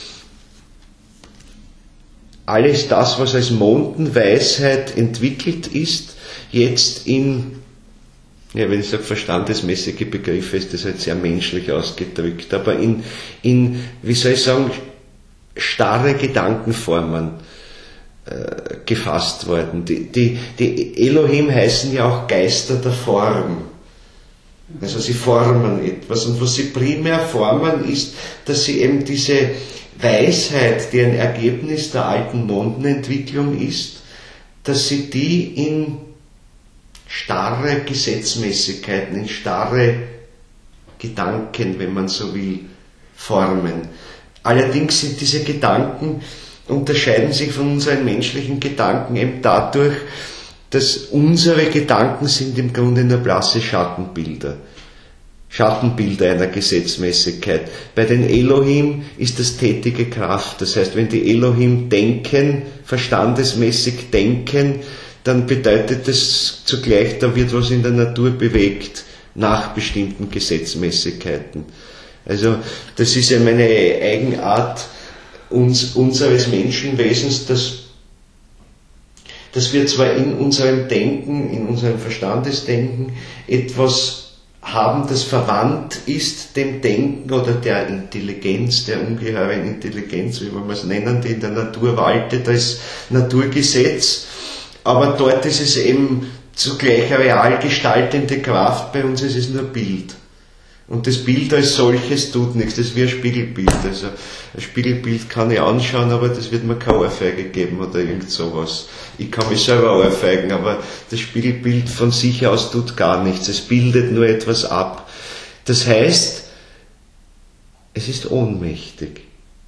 alles das, was als Mondenweisheit entwickelt ist, jetzt in, ja, wenn ich sage verstandesmäßige Begriffe, ist das halt sehr menschlich ausgedrückt, aber in, in wie soll ich sagen, starre Gedankenformen äh, gefasst worden. Die, die, die Elohim heißen ja auch Geister der Form. Also sie formen etwas, und was sie primär formen ist, dass sie eben diese Weisheit, die ein Ergebnis der alten Mondenentwicklung ist, dass sie die in starre Gesetzmäßigkeiten, in starre Gedanken, wenn man so will, formen. Allerdings sind diese Gedanken, unterscheiden sich von unseren menschlichen Gedanken eben dadurch, dass unsere Gedanken sind im Grunde nur blasse Schattenbilder. Schattenbilder einer Gesetzmäßigkeit. Bei den Elohim ist das tätige Kraft. Das heißt, wenn die Elohim denken, verstandesmäßig denken, dann bedeutet das zugleich, da wird was in der Natur bewegt, nach bestimmten Gesetzmäßigkeiten. Also, das ist ja meine Eigenart uns, unseres Menschenwesens, dass, dass wir zwar in unserem Denken, in unserem Verstandesdenken etwas haben, das verwandt ist dem Denken oder der Intelligenz, der ungeheuren Intelligenz, wie man es nennen, die in der Natur waltet als Naturgesetz, aber dort ist es eben zugleich eine real gestaltende Kraft, bei uns ist es nur Bild. Und das Bild als solches tut nichts, das ist wie ein Spiegelbild. Also ein Spiegelbild kann ich anschauen, aber das wird mir keine Ohrfeige geben oder irgend sowas. Ich kann mich selber ohrfeigen, aber das Spiegelbild von sich aus tut gar nichts. Es bildet nur etwas ab. Das heißt, es ist ohnmächtig.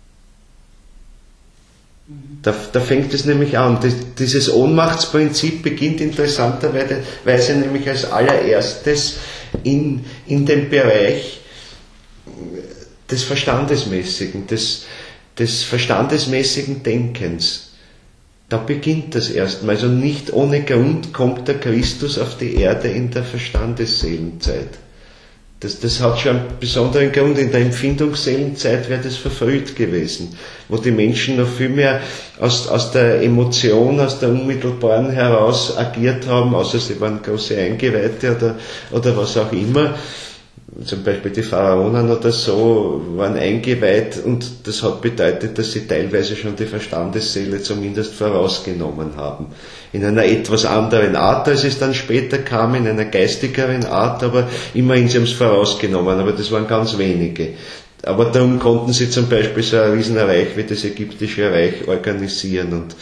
Da, da fängt es nämlich an. Das, dieses Ohnmachtsprinzip beginnt interessanterweise nämlich als allererstes in, in dem Bereich des Verstandesmäßigen, des, des verstandesmäßigen Denkens. Da beginnt das erstmal. Also nicht ohne Grund kommt der Christus auf die Erde in der Verstandesseelenzeit. Das, das hat schon einen besonderen Grund. In der Empfindungsseelenzeit wäre das verfrüht gewesen, wo die Menschen noch viel mehr aus, aus der Emotion, aus der Unmittelbaren heraus agiert haben, außer sie waren große Eingeweihte oder, oder was auch immer. Zum Beispiel die Pharaonen oder so waren eingeweiht, und das hat bedeutet, dass sie teilweise schon die Verstandesseele zumindest vorausgenommen haben. In einer etwas anderen Art, als es dann später kam, in einer geistigeren Art, aber immerhin, sie haben es vorausgenommen, aber das waren ganz wenige. Aber darum konnten sie zum Beispiel so ein Riesenreich wie das ägyptische Reich organisieren. Und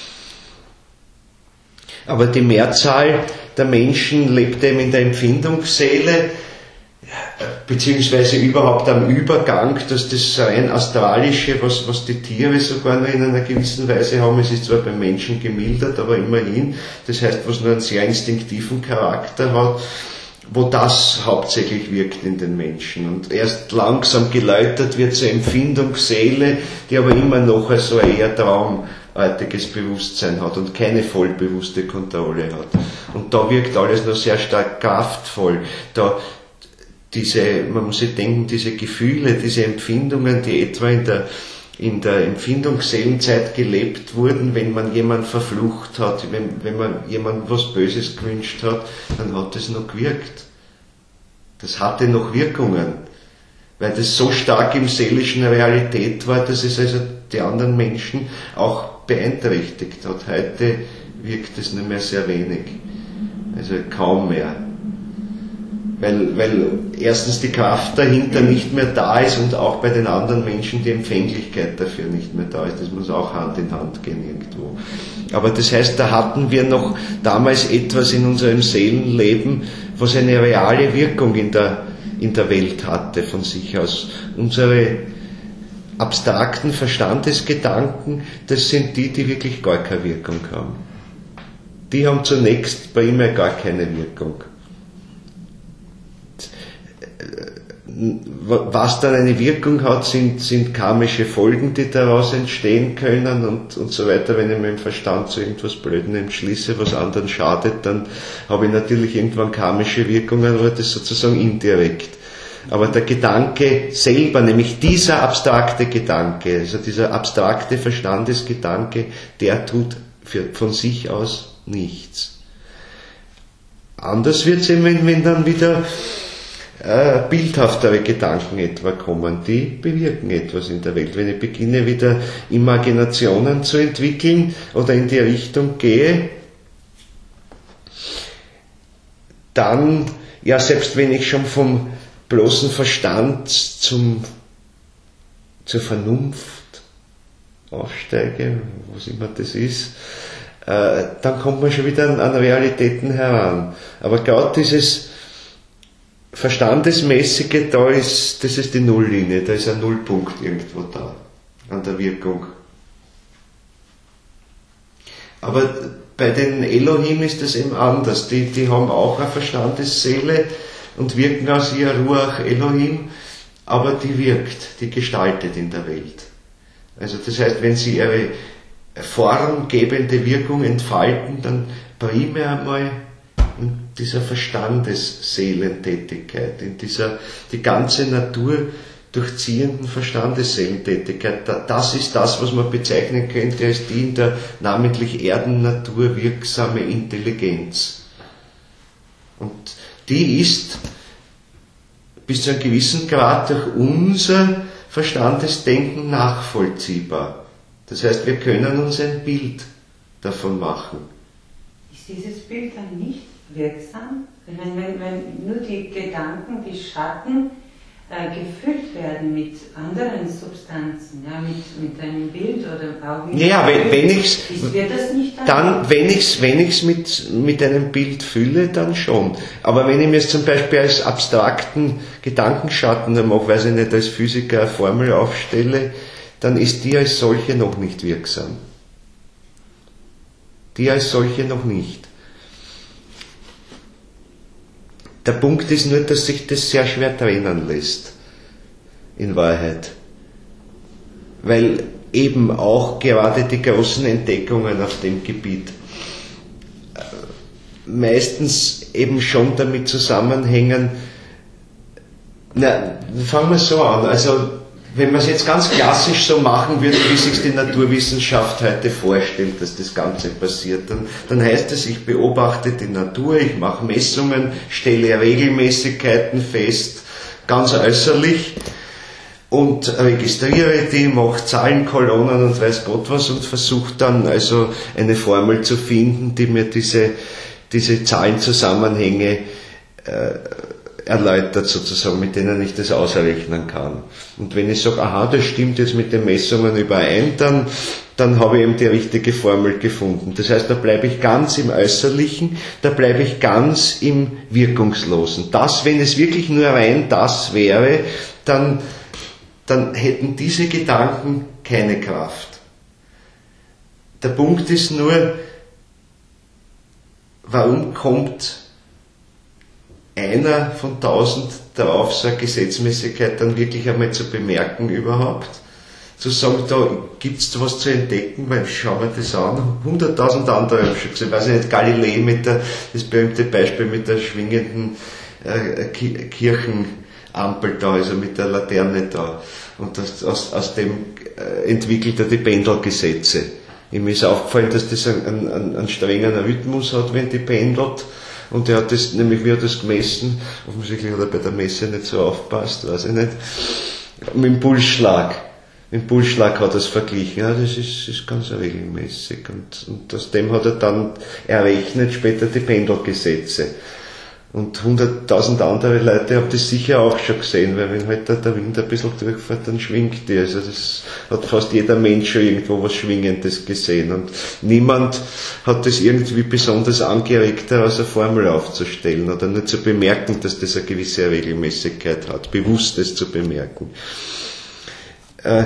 aber die Mehrzahl der Menschen lebte eben in der Empfindungsseele, beziehungsweise überhaupt am Übergang, dass das rein Astralische, was, was die Tiere sogar noch in einer gewissen Weise haben, es ist zwar beim Menschen gemildert, aber immerhin, das heißt, was nur einen sehr instinktiven Charakter hat, wo das hauptsächlich wirkt in den Menschen. Und erst langsam geläutert wird zur Empfindungsseele, die aber immer noch so ein eher traumartiges Bewusstsein hat und keine vollbewusste Kontrolle hat. Und da wirkt alles noch sehr stark kraftvoll. Da diese, man muss sich denken, diese Gefühle, diese Empfindungen, die etwa in der in der Empfindungsseelenzeit gelebt wurden, wenn man jemand verflucht hat, wenn, wenn man jemand was Böses gewünscht hat, dann hat das noch gewirkt. Das hatte noch Wirkungen, weil das so stark im seelischen Realität war, dass es also die anderen Menschen auch beeinträchtigt hat. Heute wirkt es nicht mehr sehr wenig, also kaum mehr. Weil, weil erstens die Kraft dahinter nicht mehr da ist und auch bei den anderen Menschen die Empfänglichkeit dafür nicht mehr da ist. Das muss auch Hand in Hand gehen irgendwo. Aber das heißt, da hatten wir noch damals etwas in unserem Seelenleben, was eine reale Wirkung in der, in der Welt hatte von sich aus. Unsere abstrakten Verstandesgedanken, das sind die, die wirklich gar keine Wirkung haben. Die haben zunächst primär gar keine Wirkung. Was dann eine Wirkung hat, sind, sind karmische Folgen, die daraus entstehen können und, und so weiter. Wenn ich mit dem Verstand zu irgendwas Blöden entschließe, was anderen schadet, dann habe ich natürlich irgendwann karmische Wirkungen, aber das sozusagen indirekt. Aber der Gedanke selber, nämlich dieser abstrakte Gedanke, also dieser abstrakte Verstandesgedanke, der tut für, von sich aus nichts. Anders wird es eben, wenn, wenn dann wieder Äh, bildhaftere Gedanken etwa kommen, die bewirken etwas in der Welt. Wenn ich beginne, wieder Imaginationen zu entwickeln oder in die Richtung gehe, dann, ja, selbst wenn ich schon vom bloßen Verstand zum, zur Vernunft aufsteige, was immer das ist, äh, dann kommt man schon wieder an, an Realitäten heran. Aber gerade dieses Verstandesmäßige, da ist, das ist die Nulllinie, da ist ein Nullpunkt irgendwo da, an der Wirkung. Aber bei den Elohim ist das eben anders, die, die haben auch eine Verstandesseele und wirken aus ihrer Ruach Elohim, aber die wirkt, die gestaltet in der Welt. Also das heißt, wenn sie ihre formgebende Wirkung entfalten, dann primär einmal in dieser Verstandesseelentätigkeit, in dieser die ganze Natur durchziehenden Verstandesseelentätigkeit. Das ist das, was man bezeichnen könnte als die in der namentlich Erdennatur wirksame Intelligenz. Und die ist bis zu einem gewissen Grad durch unser Verstandesdenken nachvollziehbar. Das heißt, wir können uns ein Bild davon machen. Ist dieses Bild dann nicht wirksam? Wenn, wenn, wenn nur die Gedanken, die Schatten äh, gefüllt werden mit anderen Substanzen, ja, mit, mit einem Bild oder auch mit ja, wenn, wenn ich's, ist, wird das nicht dann, dann wenn ich es wenn ich's mit, mit einem Bild fülle, dann schon. Aber wenn ich mir es zum Beispiel als abstrakten Gedankenschatten mache, weil ich nicht als Physiker eine Formel aufstelle, dann ist die als solche noch nicht wirksam. Die als solche noch nicht. Der Punkt ist nur, dass sich das sehr schwer trennen lässt, in Wahrheit. Weil eben auch gerade die großen Entdeckungen auf dem Gebiet meistens eben schon damit zusammenhängen. Na, fangen wir so an. Also, wenn man es jetzt ganz klassisch so machen würde, wie sich die Naturwissenschaft heute vorstellt, dass das Ganze passiert, dann, dann heißt es, ich beobachte die Natur, ich mache Messungen, stelle Regelmäßigkeiten fest, ganz äußerlich, und registriere die, mache Zahlenkolonnen und weiß Gott was und versuche dann also eine Formel zu finden, die mir diese, diese Zahlenzusammenhänge äh, erläutert sozusagen, mit denen ich das ausrechnen kann. Und wenn ich sage, aha, das stimmt jetzt mit den Messungen überein, dann, dann habe ich eben die richtige Formel gefunden. Das heißt, da bleibe ich ganz im Äußerlichen, da bleibe ich ganz im Wirkungslosen. Das, wenn es wirklich nur rein das wäre, dann, dann hätten diese Gedanken keine Kraft. Der Punkt ist nur, warum kommt einer von tausend darauf, so eine Gesetzmäßigkeit dann wirklich einmal zu bemerken überhaupt. Zu sagen, da gibt's was zu entdecken, weil schau mir das an, hunderttausend andere habe ich schon gesehen, weiß ich nicht, Galilei mit der, das berühmte Beispiel mit der schwingenden äh, Kirchenampel da, also mit der Laterne da. Und das, aus, aus dem äh, entwickelt er die Pendelgesetze. Ihm ist aufgefallen, dass das einen, einen, einen strengen Rhythmus hat, wenn die pendelt. Und er hat das, nämlich wie er das gemessen, offensichtlich hat er bei der Messe nicht so aufgepasst, weiß ich nicht, mit dem Pulsschlag. Mit dem Pulsschlag hat er es verglichen. Ja, das ist, ist ganz regelmäßig. Und, und aus dem hat er dann errechnet später die Pendelgesetze. Und hunderttausend andere Leute haben das sicher auch schon gesehen, weil wenn halt der Wind ein bisschen durchfährt, dann schwingt die. Also das hat fast jeder Mensch schon irgendwo was Schwingendes gesehen. Und niemand hat das irgendwie besonders angeregt, daraus eine Formel aufzustellen oder nur zu bemerken, dass das eine gewisse Regelmäßigkeit hat, bewusst es zu bemerken. Äh,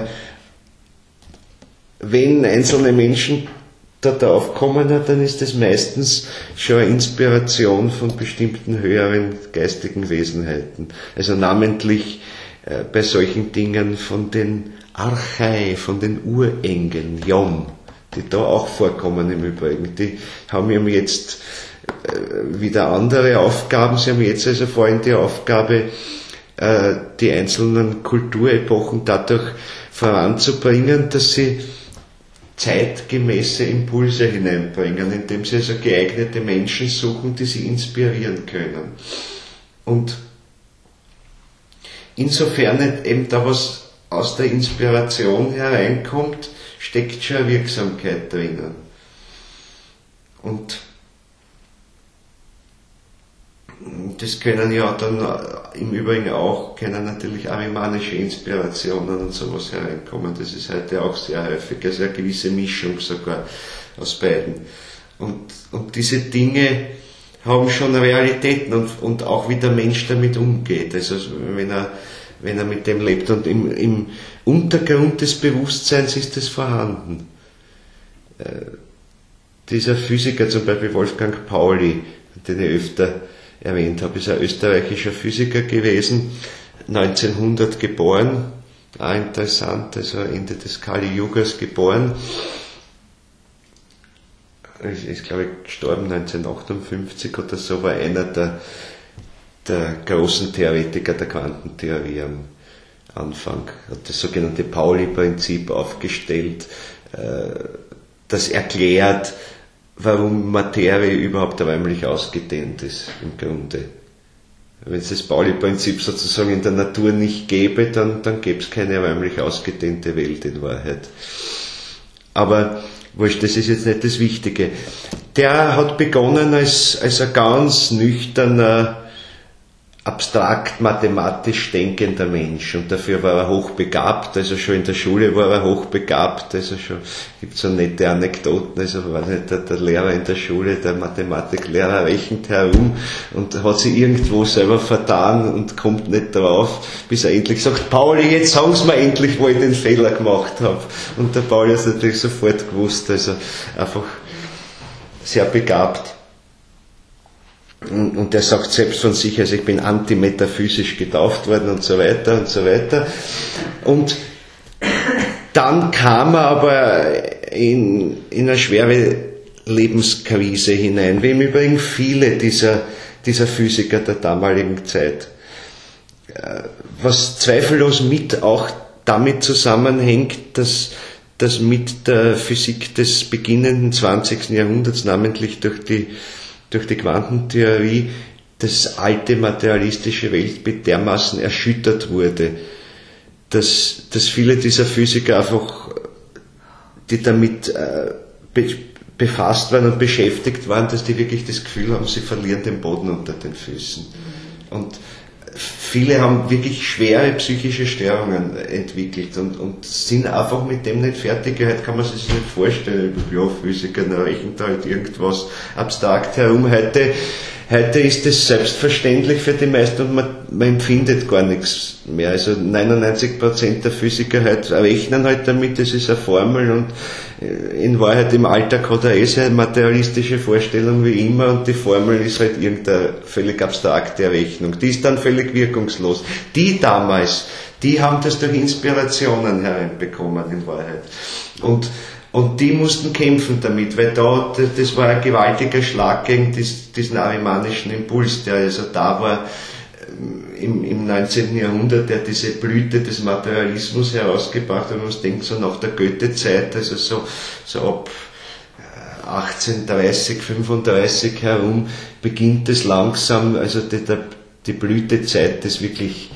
wenn einzelne Menschen da drauf kommen, dann ist das meistens schon eine Inspiration von bestimmten höheren geistigen Wesenheiten. Also namentlich äh, bei solchen Dingen von den Archai, von den Urengeln, Yom, die da auch vorkommen im Übrigen. Die haben eben jetzt äh, wieder andere Aufgaben. Sie haben jetzt also vor allem die Aufgabe, äh, die einzelnen Kulturepochen dadurch voranzubringen, dass sie zeitgemäße Impulse hineinbringen, indem sie also geeignete Menschen suchen, die sie inspirieren können. Und insofern eben da was aus der Inspiration hereinkommt, steckt schon eine Wirksamkeit drinnen. Und das können ja dann im Übrigen auch, können natürlich arimanische Inspirationen und sowas hereinkommen. Das ist heute auch sehr häufig, also eine gewisse Mischung sogar aus beiden. Und, und diese Dinge haben schon Realitäten und, und auch wie der Mensch damit umgeht. Also wenn er, wenn er mit dem lebt und im, im Untergrund des Bewusstseins ist es vorhanden. Äh, dieser Physiker, zum Beispiel Wolfgang Pauli, den ich öfter erwähnt habe, ist ein österreichischer Physiker gewesen, neunzehnhundert geboren, auch interessant, also Ende des Kali-Yugas geboren, ist, ist glaube ich gestorben neunzehnhundertachtundfünfzig oder so, war einer der, der großen Theoretiker der Quantentheorie am Anfang, hat das sogenannte Pauli-Prinzip aufgestellt, das erklärt, warum Materie überhaupt räumlich ausgedehnt ist, im Grunde. Wenn es das Pauli-Prinzip sozusagen in der Natur nicht gäbe, dann, dann gäbe es keine räumlich ausgedehnte Welt in Wahrheit. Aber wurscht, das ist jetzt nicht das Wichtige. Der hat begonnen als, als ein ganz nüchterner, abstrakt mathematisch denkender Mensch, und dafür war er hochbegabt, also schon in der Schule war er hochbegabt, also schon gibt es so nette Anekdoten, also war nicht der, der Lehrer in der Schule, der Mathematiklehrer rechnet herum und hat sich irgendwo selber vertan und kommt nicht drauf, bis er endlich sagt, Pauli, jetzt sagen Sie mir endlich, wo ich den Fehler gemacht habe. Und der Pauli hat es natürlich sofort gewusst, also einfach sehr begabt. Und, und er sagt selbst von sich, also ich bin antimetaphysisch getauft worden und so weiter und so weiter. Und dann kam er aber in, in eine schwere Lebenskrise hinein, wie im Übrigen viele dieser, dieser Physiker der damaligen Zeit. Was zweifellos mit auch damit zusammenhängt, dass, dass mit der Physik des beginnenden zwanzigsten Jahrhunderts, namentlich durch die durch die Quantentheorie, das alte materialistische Weltbild dermaßen erschüttert wurde, dass, dass viele dieser Physiker einfach, die damit äh, be, befasst waren und beschäftigt waren, dass die wirklich das Gefühl haben, sie verlieren den Boden unter den Füßen. Und viele haben wirklich schwere psychische Störungen entwickelt und, und sind einfach mit dem nicht fertig. Heute kann man sich das nicht vorstellen. Ja, Physiker rechnen da halt irgendwas abstrakt herum. Heute, heute ist es selbstverständlich für die meisten und man, man empfindet gar nichts mehr. Also neunundneunzig Prozent der Physiker heute rechnen halt damit, das ist eine Formel und in Wahrheit im Alltag hat er eh seine materialistische Vorstellung wie immer und die Formel ist halt irgendeine völlig abstrakte Rechnung. Die ist dann völlig wirkungslos. Die damals, die haben das durch Inspirationen hereinbekommen in Wahrheit. Und Und die mussten kämpfen damit, weil da, das war ein gewaltiger Schlag gegen diesen arimanischen Impuls, der also da war im, im neunzehnten Jahrhundert, der diese Blüte des Materialismus herausgebracht hat. Und man denkt so nach der Goethe-Zeit, also so, so ab achtzehnhundertdreißig, fünfunddreißig herum, beginnt es langsam, also die, die Blütezeit des wirklich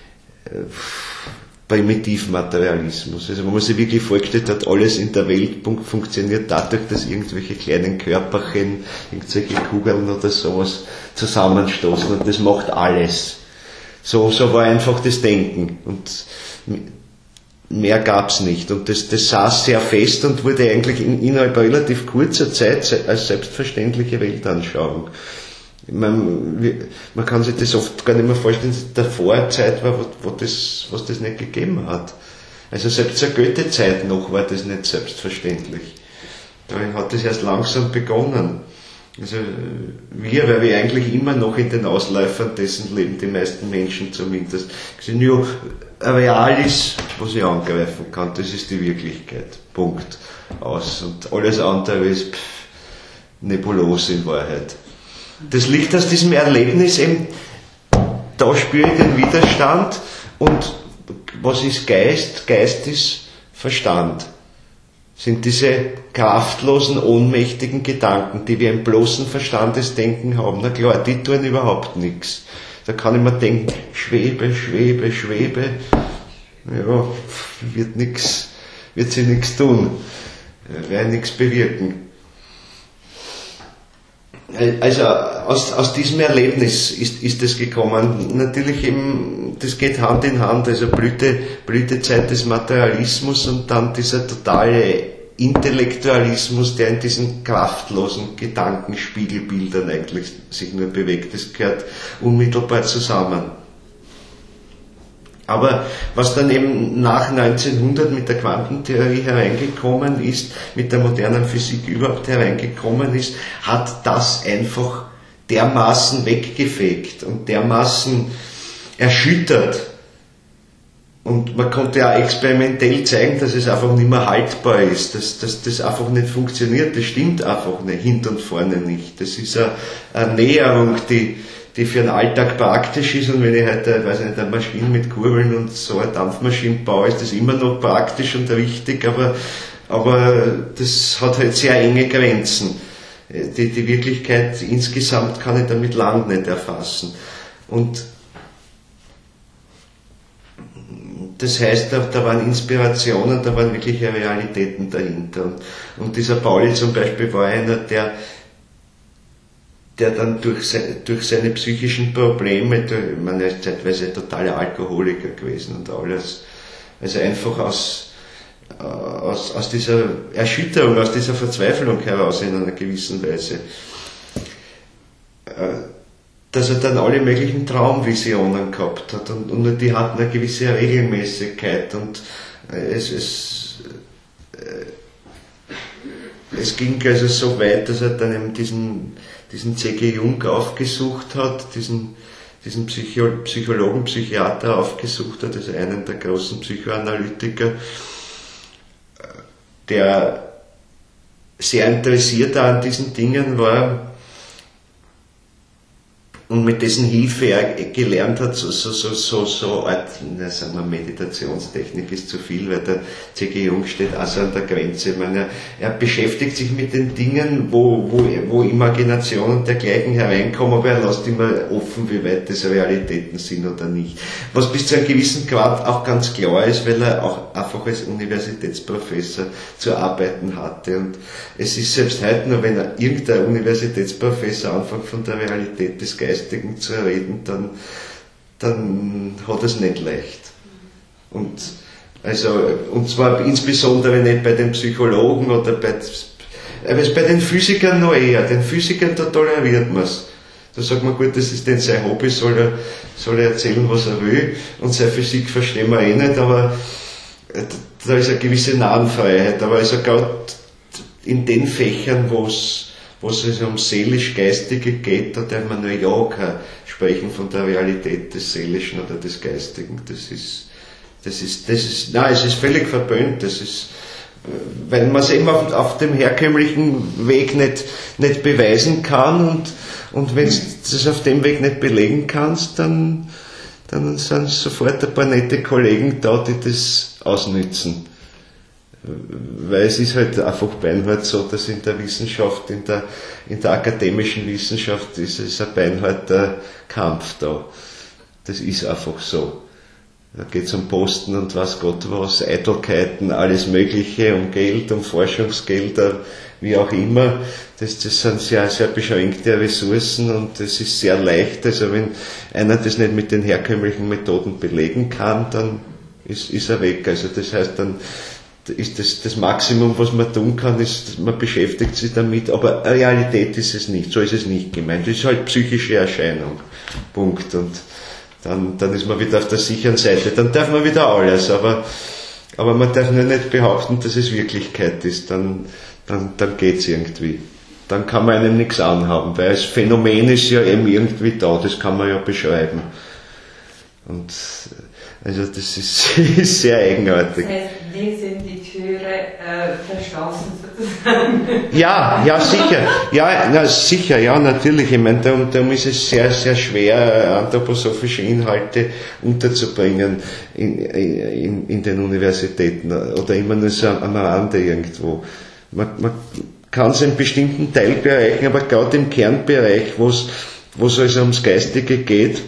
Primitivmaterialismus, also wo man sich wirklich vorgestellt hat, alles in der Welt funktioniert dadurch, dass irgendwelche kleinen Körperchen, irgendwelche Kugeln oder sowas zusammenstoßen und das macht alles. So, so war einfach das Denken und mehr gab's nicht und das, das saß sehr fest und wurde eigentlich in, innerhalb relativ kurzer Zeit als selbstverständliche Weltanschauung. Man, man kann sich das oft gar nicht mehr vorstellen, dass davor eine Zeit war, wo, wo das, was das nicht gegeben hat. Also selbst zur Goethe-Zeit noch war das nicht selbstverständlich. Da hat das erst langsam begonnen. Also wir, weil wir eigentlich immer noch in den Ausläufern dessen leben, die meisten Menschen zumindest. Sind ja, real ist, was ich angreifen kann, das ist die Wirklichkeit. Punkt. Aus. Und alles andere ist pff, nebulos in Wahrheit. Das liegt aus diesem Erlebnis eben, da spüre ich den Widerstand und was ist Geist? Geist ist Verstand. Sind diese kraftlosen, ohnmächtigen Gedanken, die wir im bloßen Verstandesdenken haben. Na klar, die tun überhaupt nichts. Da kann ich mir denken, schwebe, schwebe, schwebe. Ja, wird nichts, wird sie nichts tun. Werde nichts bewirken. Also aus, aus diesem Erlebnis ist, ist es gekommen. Natürlich eben, das geht Hand in Hand, also Blüte, Blütezeit des Materialismus und dann dieser totale Intellektualismus, der in diesen kraftlosen Gedankenspiegelbildern eigentlich sich nur bewegt. Das gehört unmittelbar zusammen. Aber was dann eben nach neunzehnhundert mit der Quantentheorie hereingekommen ist, mit der modernen Physik überhaupt hereingekommen ist, hat das einfach dermaßen weggefegt und dermaßen erschüttert. Und man konnte ja experimentell zeigen, dass es einfach nicht mehr haltbar ist, dass, dass das einfach nicht funktioniert, das stimmt einfach nicht, hinten und vorne nicht. Das ist eine, eine Näherung, die die für den Alltag praktisch ist und wenn ich heute, weiß nicht, eine Maschine mit Kurbeln und so eine Dampfmaschine baue, ist das immer noch praktisch und richtig, aber, aber das hat halt sehr enge Grenzen. Die, die Wirklichkeit insgesamt kann ich damit lang nicht erfassen. Und das heißt, da, da waren Inspirationen, da waren wirkliche Realitäten dahinter. Und, und dieser Pauli zum Beispiel war einer, der der dann durch, seine, durch seine psychischen Probleme, durch, ich meine, er ist zeitweise totaler Alkoholiker gewesen und alles, also einfach aus, aus, aus dieser Erschütterung, aus dieser Verzweiflung heraus in einer gewissen Weise, dass er dann alle möglichen Traumvisionen gehabt hat und, und die hatten eine gewisse Regelmäßigkeit und es, es, es ging also so weit, dass er dann eben diesen diesen C G Jung aufgesucht hat, diesen, diesen Psycho, Psychologen, Psychiater aufgesucht hat, also einen der großen Psychoanalytiker, der sehr interessiert an diesen Dingen war und mit dessen Hilfe er gelernt hat, so, so, so, so, so Art, na, sagen wir, Meditationstechnik ist zu viel, weil der C G Jung steht also an der Grenze. Ich meine, er, er beschäftigt sich mit den Dingen, wo, wo, wo Imagination und dergleichen hereinkommen, aber er lässt immer offen, wie weit das Realitäten sind oder nicht. Was bis zu einem gewissen Grad auch ganz klar ist, weil er auch einfach als Universitätsprofessor zu arbeiten hatte. Und es ist selbst heute nur, wenn er irgendein Universitätsprofessor anfängt, von der Realität des Geistes zu reden, dann, dann hat er es nicht leicht. Und, also, und zwar insbesondere nicht bei den Psychologen oder bei, aber bei den Physikern noch eher. Den Physikern, da toleriert man es. Da sagt man, gut, das ist denn sein Hobby, soll er, soll er erzählen, was er will, und seine Physik verstehen wir eh nicht, aber da ist eine gewisse Nahenfreiheit. Aber also gerade in den Fächern, wo es wo es also um seelisch-geistige geht, da darf man nur ja kein sprechen von der Realität des Seelischen oder des Geistigen. Das ist, das ist, das ist, nein, es ist völlig verböhnt. Das ist, weil man es eben auf, auf dem herkömmlichen Weg nicht, nicht beweisen kann, und, und wenn du das auf dem Weg nicht belegen kannst, dann, dann sind sofort ein paar nette Kollegen da, die das ausnützen. Weil es ist halt einfach beinhart so, dass in der Wissenschaft, in der, in der akademischen Wissenschaft ist es ein beinharter Kampf da. Das ist einfach so. Da geht es um Posten und was Gott was, Eitelkeiten, alles Mögliche, um Geld, um Forschungsgelder, wie auch immer. Das, das sind sehr, sehr beschränkte Ressourcen, und es ist sehr leicht. Also wenn einer das nicht mit den herkömmlichen Methoden belegen kann, dann ist, ist er weg. Also das heißt, dann ist das, das Maximum, was man tun kann, ist, man beschäftigt sich damit, aber Realität ist es nicht, so ist es nicht gemeint. Das ist halt psychische Erscheinung. Punkt. Und dann, dann ist man wieder auf der sicheren Seite. Dann darf man wieder alles, aber, aber man darf nicht behaupten, dass es Wirklichkeit ist. Dann, dann, dann geht's irgendwie. Dann kann man einem nichts anhaben, weil das Phänomen ist ja eben irgendwie da, das kann man ja beschreiben. Und also das ist, ist sehr eigenartig. Das heißt, wir sind die Türe äh, verschlossen sozusagen. Ja, ja, sicher. Ja, na, sicher, ja, natürlich. Ich meine, darum, darum ist es sehr, sehr schwer, anthroposophische Inhalte unterzubringen in, in, in den Universitäten oder immer nur so am Rande irgendwo. Man, man kann es in bestimmten Teilbereichen, aber gerade im Kernbereich, wo es, wo es also ums Geistige geht,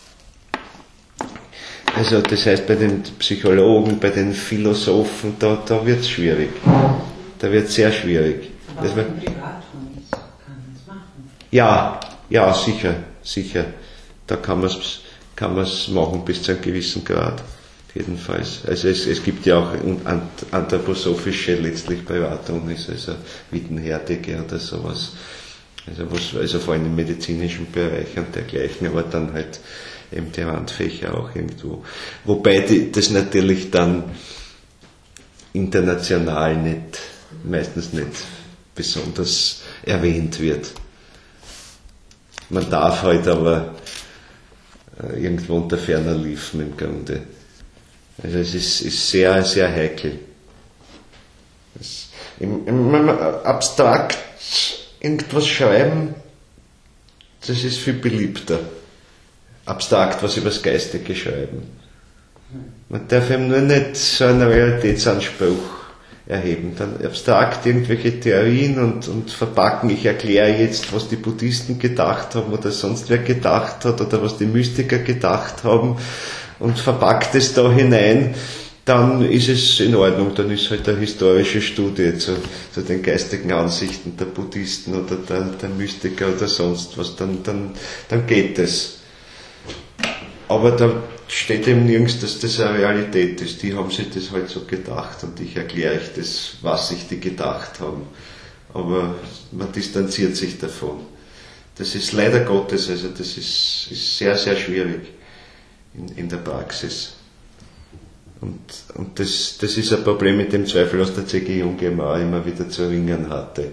also das heißt bei den Psychologen, bei den Philosophen, da, da wird es schwierig. Da wird es sehr schwierig. Aber auch im Privatum kann man es machen. Ja, ja, sicher, sicher. Da kann man es kann man's machen bis zu einem gewissen Grad. Jedenfalls. Also es, es gibt ja auch anthroposophische letztlich Privatunis, also Wittenherdecke oder sowas. Also, was, also vor allem im medizinischen Bereich und dergleichen, aber dann halt eben die Randfächer auch irgendwo. Wobei die, das natürlich dann international nicht, meistens nicht besonders erwähnt wird. Man darf halt aber irgendwo unter ferner liefen im Grunde. Also es ist, ist sehr, sehr heikel. Es, im, im, abstrakt irgendwas schreiben, das ist viel beliebter. Abstrakt was über das Geistige schreiben. Man darf eben nur nicht so einen Realitätsanspruch erheben. Dann abstrakt irgendwelche Theorien und, und verpacken, ich erkläre jetzt, was die Buddhisten gedacht haben oder sonst wer gedacht hat oder was die Mystiker gedacht haben und verpackt es da hinein, dann ist es in Ordnung, dann ist halt eine historische Studie zu, zu den geistigen Ansichten der Buddhisten oder der, der Mystiker oder sonst was, dann, dann, dann geht es. Aber da steht eben nirgends, dass das eine Realität ist. Die haben sich das halt so gedacht und ich erkläre euch das, was sich die gedacht haben. Aber man distanziert sich davon. Das ist leider Gottes, also das ist, ist sehr, sehr schwierig in, in der Praxis. Und, und das, das ist ein Problem, mit dem zweifellos der C G Jung immer, immer wieder zu ringen hatte.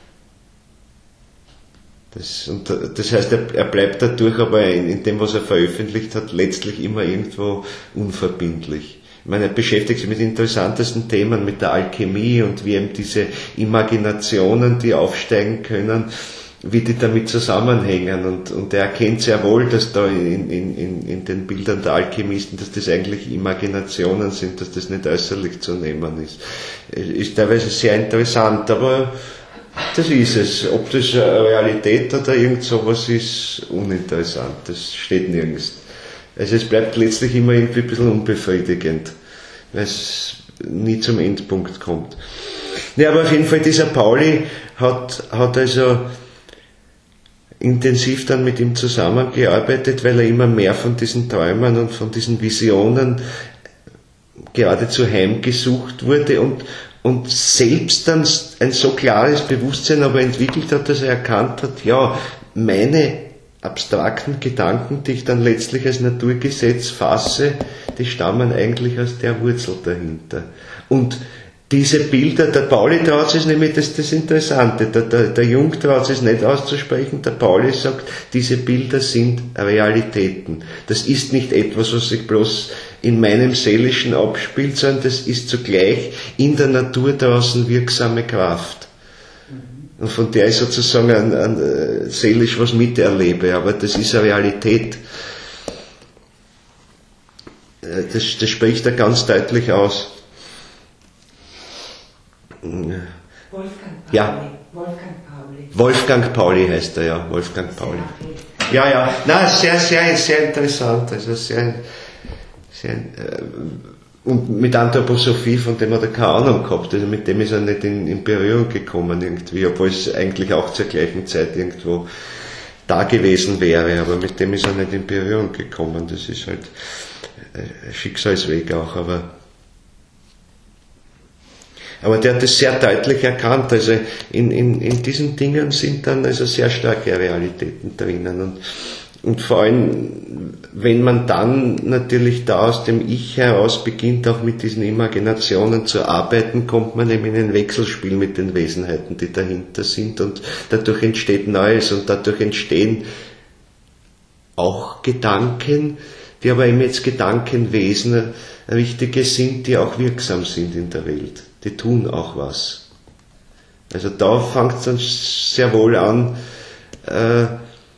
Das, und das heißt, er, er bleibt dadurch aber in, in dem, was er veröffentlicht hat, letztlich immer irgendwo unverbindlich. Ich meine, er beschäftigt sich mit interessantesten Themen, mit der Alchemie und wie eben diese Imaginationen, die aufsteigen können, wie die damit zusammenhängen. Und, und er erkennt sehr wohl, dass da in, in, in, in den Bildern der Alchemisten, dass das eigentlich Imaginationen sind, dass das nicht äußerlich zu nehmen ist. Ist teilweise sehr interessant, aber das ist es. Ob das eine Realität oder irgend sowas ist, uninteressant. Das steht nirgends. Also es bleibt letztlich immer irgendwie ein bisschen unbefriedigend, weil es nie zum Endpunkt kommt. Ja, aber auf jeden Fall, dieser Pauli hat, hat also intensiv dann mit ihm zusammengearbeitet, weil er immer mehr von diesen Träumen und von diesen Visionen geradezu heimgesucht wurde und und selbst dann ein so klares Bewusstsein aber entwickelt hat, dass er erkannt hat, ja, meine abstrakten Gedanken, die ich dann letztlich als Naturgesetz fasse, die stammen eigentlich aus der Wurzel dahinter. Und diese Bilder, der Pauli traut es nämlich, das ist das Interessante, der, der, der Jung traut es nicht auszusprechen, der Pauli sagt, diese Bilder sind Realitäten. Das ist nicht etwas, was sich bloß in meinem Seelischen abspielt, sondern das ist zugleich in der Natur draußen wirksame Kraft. Und von der ich sozusagen an, an, seelisch was miterlebe, aber das ist eine Realität. Das, das spricht er ganz deutlich aus. Wolfgang Pauli. Ja. Wolfgang Pauli. Wolfgang Pauli heißt er, ja. Wolfgang Pauli. Ja, ja. Na, sehr, sehr, sehr interessant. Also sehr, sehr, äh, und mit Anthroposophie, von dem hat er keine Ahnung gehabt. Also mit dem ist er nicht in, in Berührung gekommen irgendwie, obwohl es eigentlich auch zur gleichen Zeit irgendwo da gewesen wäre. Aber mit dem ist er nicht in Berührung gekommen. Das ist halt äh, Schicksalsweg auch, aber Aber der hat es sehr deutlich erkannt, also in, in, in diesen Dingen sind dann also sehr starke Realitäten drinnen und, und vor allem, wenn man dann natürlich da aus dem Ich heraus beginnt, auch mit diesen Imaginationen zu arbeiten, kommt man eben in ein Wechselspiel mit den Wesenheiten, die dahinter sind und dadurch entsteht Neues und dadurch entstehen auch Gedanken, die aber eben jetzt Gedankenwesen richtige sind, die auch wirksam sind in der Welt. Die tun auch was. Also da fängt es dann sehr wohl an, äh,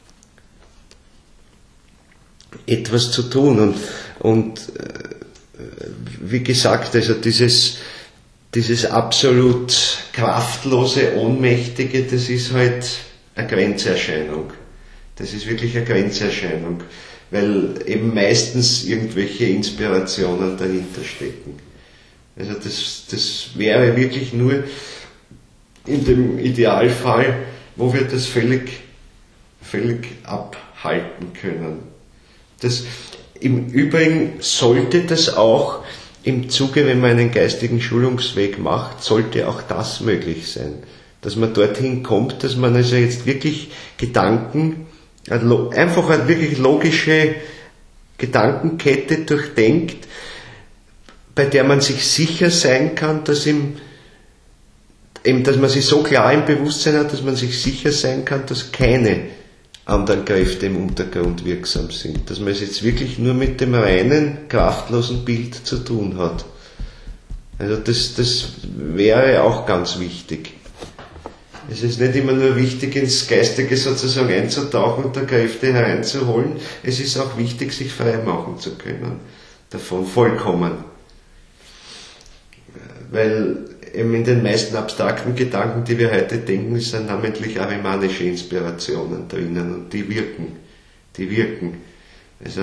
etwas zu tun. Und, und äh, wie gesagt, also dieses, dieses absolut kraftlose, ohnmächtige, das ist halt eine Grenzerscheinung. Das ist wirklich eine Grenzerscheinung, weil eben meistens irgendwelche Inspirationen dahinter stecken. Also das, das wäre wirklich nur in dem Idealfall, wo wir das völlig, völlig abhalten können. Das, im Übrigen sollte das auch im Zuge, wenn man einen geistigen Schulungsweg macht, sollte auch das möglich sein. Dass man dorthin kommt, dass man also jetzt wirklich Gedanken, einfach eine wirklich logische Gedankenkette durchdenkt, bei der man sich sicher sein kann, dass, ihm, eben, dass man sich so klar im Bewusstsein hat, dass man sich sicher sein kann, dass keine anderen Kräfte im Untergrund wirksam sind. Dass man es jetzt wirklich nur mit dem reinen, kraftlosen Bild zu tun hat. Also das, das wäre auch ganz wichtig. Es ist nicht immer nur wichtig, ins Geistige sozusagen einzutauchen und da Kräfte hereinzuholen. Es ist auch wichtig, sich frei machen zu können. Davon vollkommen. Weil eben in den meisten abstrakten Gedanken, die wir heute denken, sind namentlich arimanische Inspirationen drinnen und die wirken. Die wirken. Also,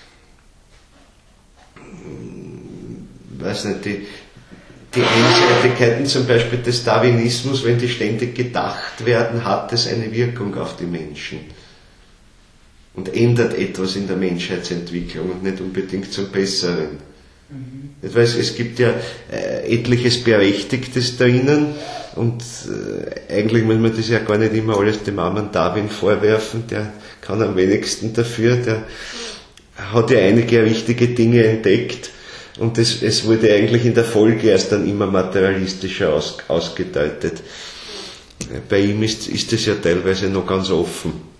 weiß nicht, die, die Einseitigkeiten zum Beispiel des Darwinismus, wenn die ständig gedacht werden, hat es eine Wirkung auf die Menschen. Und ändert etwas in der Menschheitsentwicklung und nicht unbedingt zum Besseren. Mhm. Weil es gibt ja äh, etliches Berechtigtes drinnen und äh, eigentlich muss man das ja gar nicht immer alles dem armen Darwin vorwerfen, der kann am wenigsten dafür, der hat ja einige richtige Dinge entdeckt und das, es wurde eigentlich in der Folge erst dann immer materialistischer aus, ausgedeutet. Bei ihm ist, ist es ja teilweise noch ganz offen.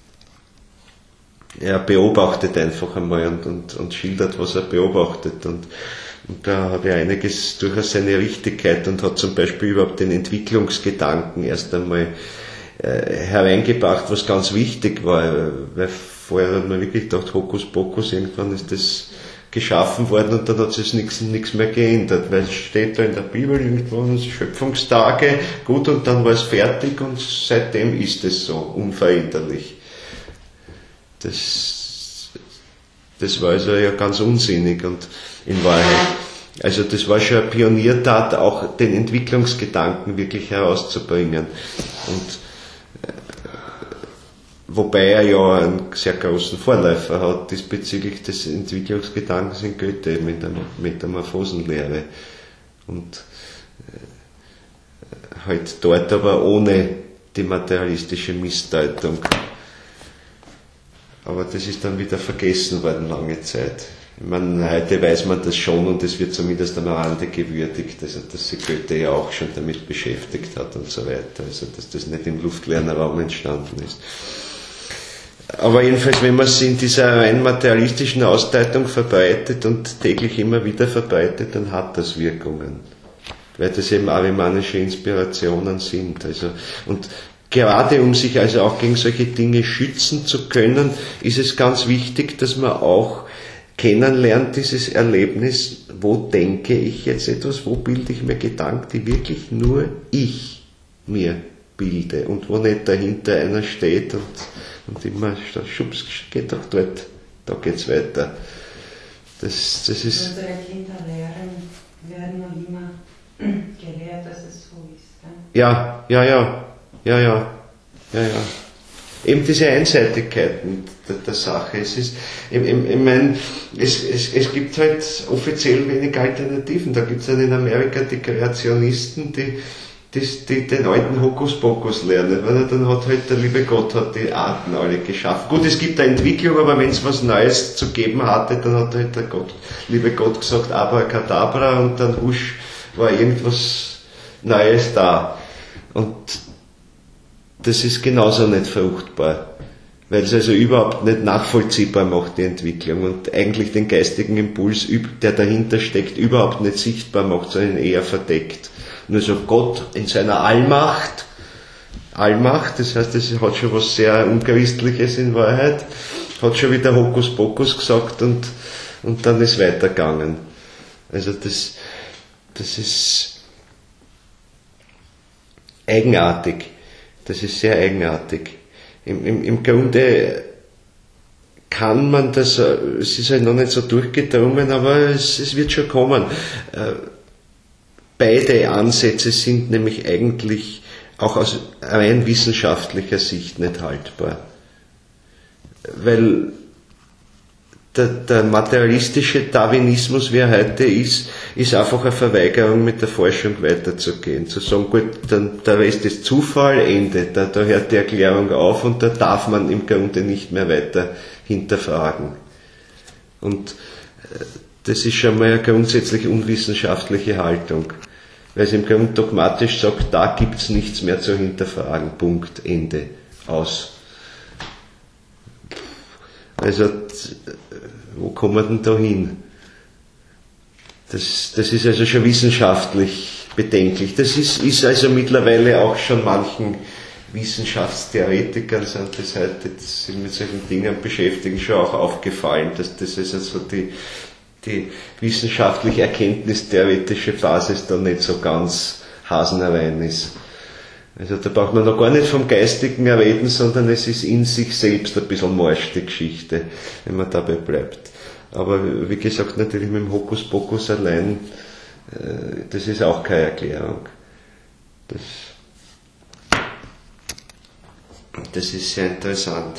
Er beobachtet einfach einmal und, und, und schildert, was er beobachtet. Und, und da hat er einiges durchaus seine Richtigkeit und hat zum Beispiel überhaupt den Entwicklungsgedanken erst einmal äh, hereingebracht, was ganz wichtig war. Weil vorher hat man wirklich gedacht, Hokuspokus, irgendwann ist das geschaffen worden und dann hat sich nichts, nichts mehr geändert. Weil es steht da in der Bibel irgendwo, Schöpfungstage, gut, und dann war es fertig und seitdem ist es so, unveränderlich. Das, das war also ja ganz unsinnig und in Wahrheit, also das war schon eine Pioniertat, auch den Entwicklungsgedanken wirklich herauszubringen. Und äh, wobei er ja einen sehr großen Vorläufer hat diesbezüglich des Entwicklungsgedankens in Goethe, eben in der Metamorphosenlehre. Und äh, halt dort aber ohne die materialistische Missdeutung. aber das ist dann wieder vergessen worden lange Zeit. Ich meine, heute weiß man das schon und es wird zumindest am Rande gewürdigt, also dass sich Goethe ja auch schon damit beschäftigt hat und so weiter, also dass das nicht im luftleeren Raum entstanden ist. Aber jedenfalls, wenn man es in dieser rein materialistischen Ausdeutung verbreitet und täglich immer wieder verbreitet, dann hat das Wirkungen. Weil das eben arimanische Inspirationen sind. Also, und gerade um sich also auch gegen solche Dinge schützen zu können, ist es ganz wichtig, dass man auch kennenlernt, dieses Erlebnis, wo denke ich jetzt etwas, wo bilde ich mir Gedanken, die wirklich nur ich mir bilde und wo nicht dahinter einer steht und, und immer schubs, geht doch dort, da geht's weiter. Das, das ist unsere Kinder lehren, werden noch immer gelehrt, dass es so ist. Ja, ja, ja, ja, ja, ja, ja. Eben diese Einseitigkeiten der, der Sache. Es ist, ich, ich, ich meine, es, es, es gibt halt offiziell wenig Alternativen. Da gibt es dann in Amerika die Kreationisten, die, die, die den alten Hokuspokus lernen, weil dann hat halt der liebe Gott hat die Arten alle geschaffen. Gut, es gibt eine Entwicklung, aber wenn es was Neues zu geben hatte, dann hat halt der Gott, liebe Gott gesagt, Abracadabra und dann husch, war irgendwas Neues da. Und das ist genauso nicht fruchtbar, weil es also überhaupt nicht nachvollziehbar macht, die Entwicklung, und eigentlich den geistigen Impuls, der dahinter steckt, überhaupt nicht sichtbar macht, sondern eher verdeckt. Nur so Gott in seiner Allmacht, Allmacht, das heißt, es hat schon was sehr Unchristliches in Wahrheit, hat schon wieder Hokuspokus gesagt und, und dann ist weitergegangen. Also das, das ist eigenartig. Das ist sehr eigenartig. Im, im, im Grunde kann man das, es ist halt noch nicht so durchgedrungen, aber es, es wird schon kommen. Beide Ansätze sind nämlich eigentlich auch aus rein wissenschaftlicher Sicht nicht haltbar. Weil der, der materialistische Darwinismus, wie er heute ist, ist einfach eine Verweigerung, mit der Forschung weiterzugehen. Zu sagen, gut, dann, der Rest ist Zufall, Ende, da, da hört die Erklärung auf und da darf man im Grunde nicht mehr weiter hinterfragen. Und äh, das ist schon mal eine grundsätzlich unwissenschaftliche Haltung, weil es im Grunde dogmatisch sagt, da gibt's nichts mehr zu hinterfragen, Punkt, Ende, aus. Also, wo kommen wir denn da hin? Das, das ist also schon wissenschaftlich bedenklich. Das ist, ist also mittlerweile auch schon manchen Wissenschaftstheoretikern, sind das heute, die sich mit solchen Dingen beschäftigen, schon auch aufgefallen, dass das also die, die wissenschaftlich erkenntnistheoretische Basis da nicht so ganz hasenrein ist. Also da braucht man noch gar nicht vom Geistigen mehr reden, sondern es ist in sich selbst ein bisschen morsch, die Geschichte, wenn man dabei bleibt. Aber wie gesagt, natürlich mit dem Hokuspokus allein, äh, das ist auch keine Erklärung. Das, das ist sehr interessant.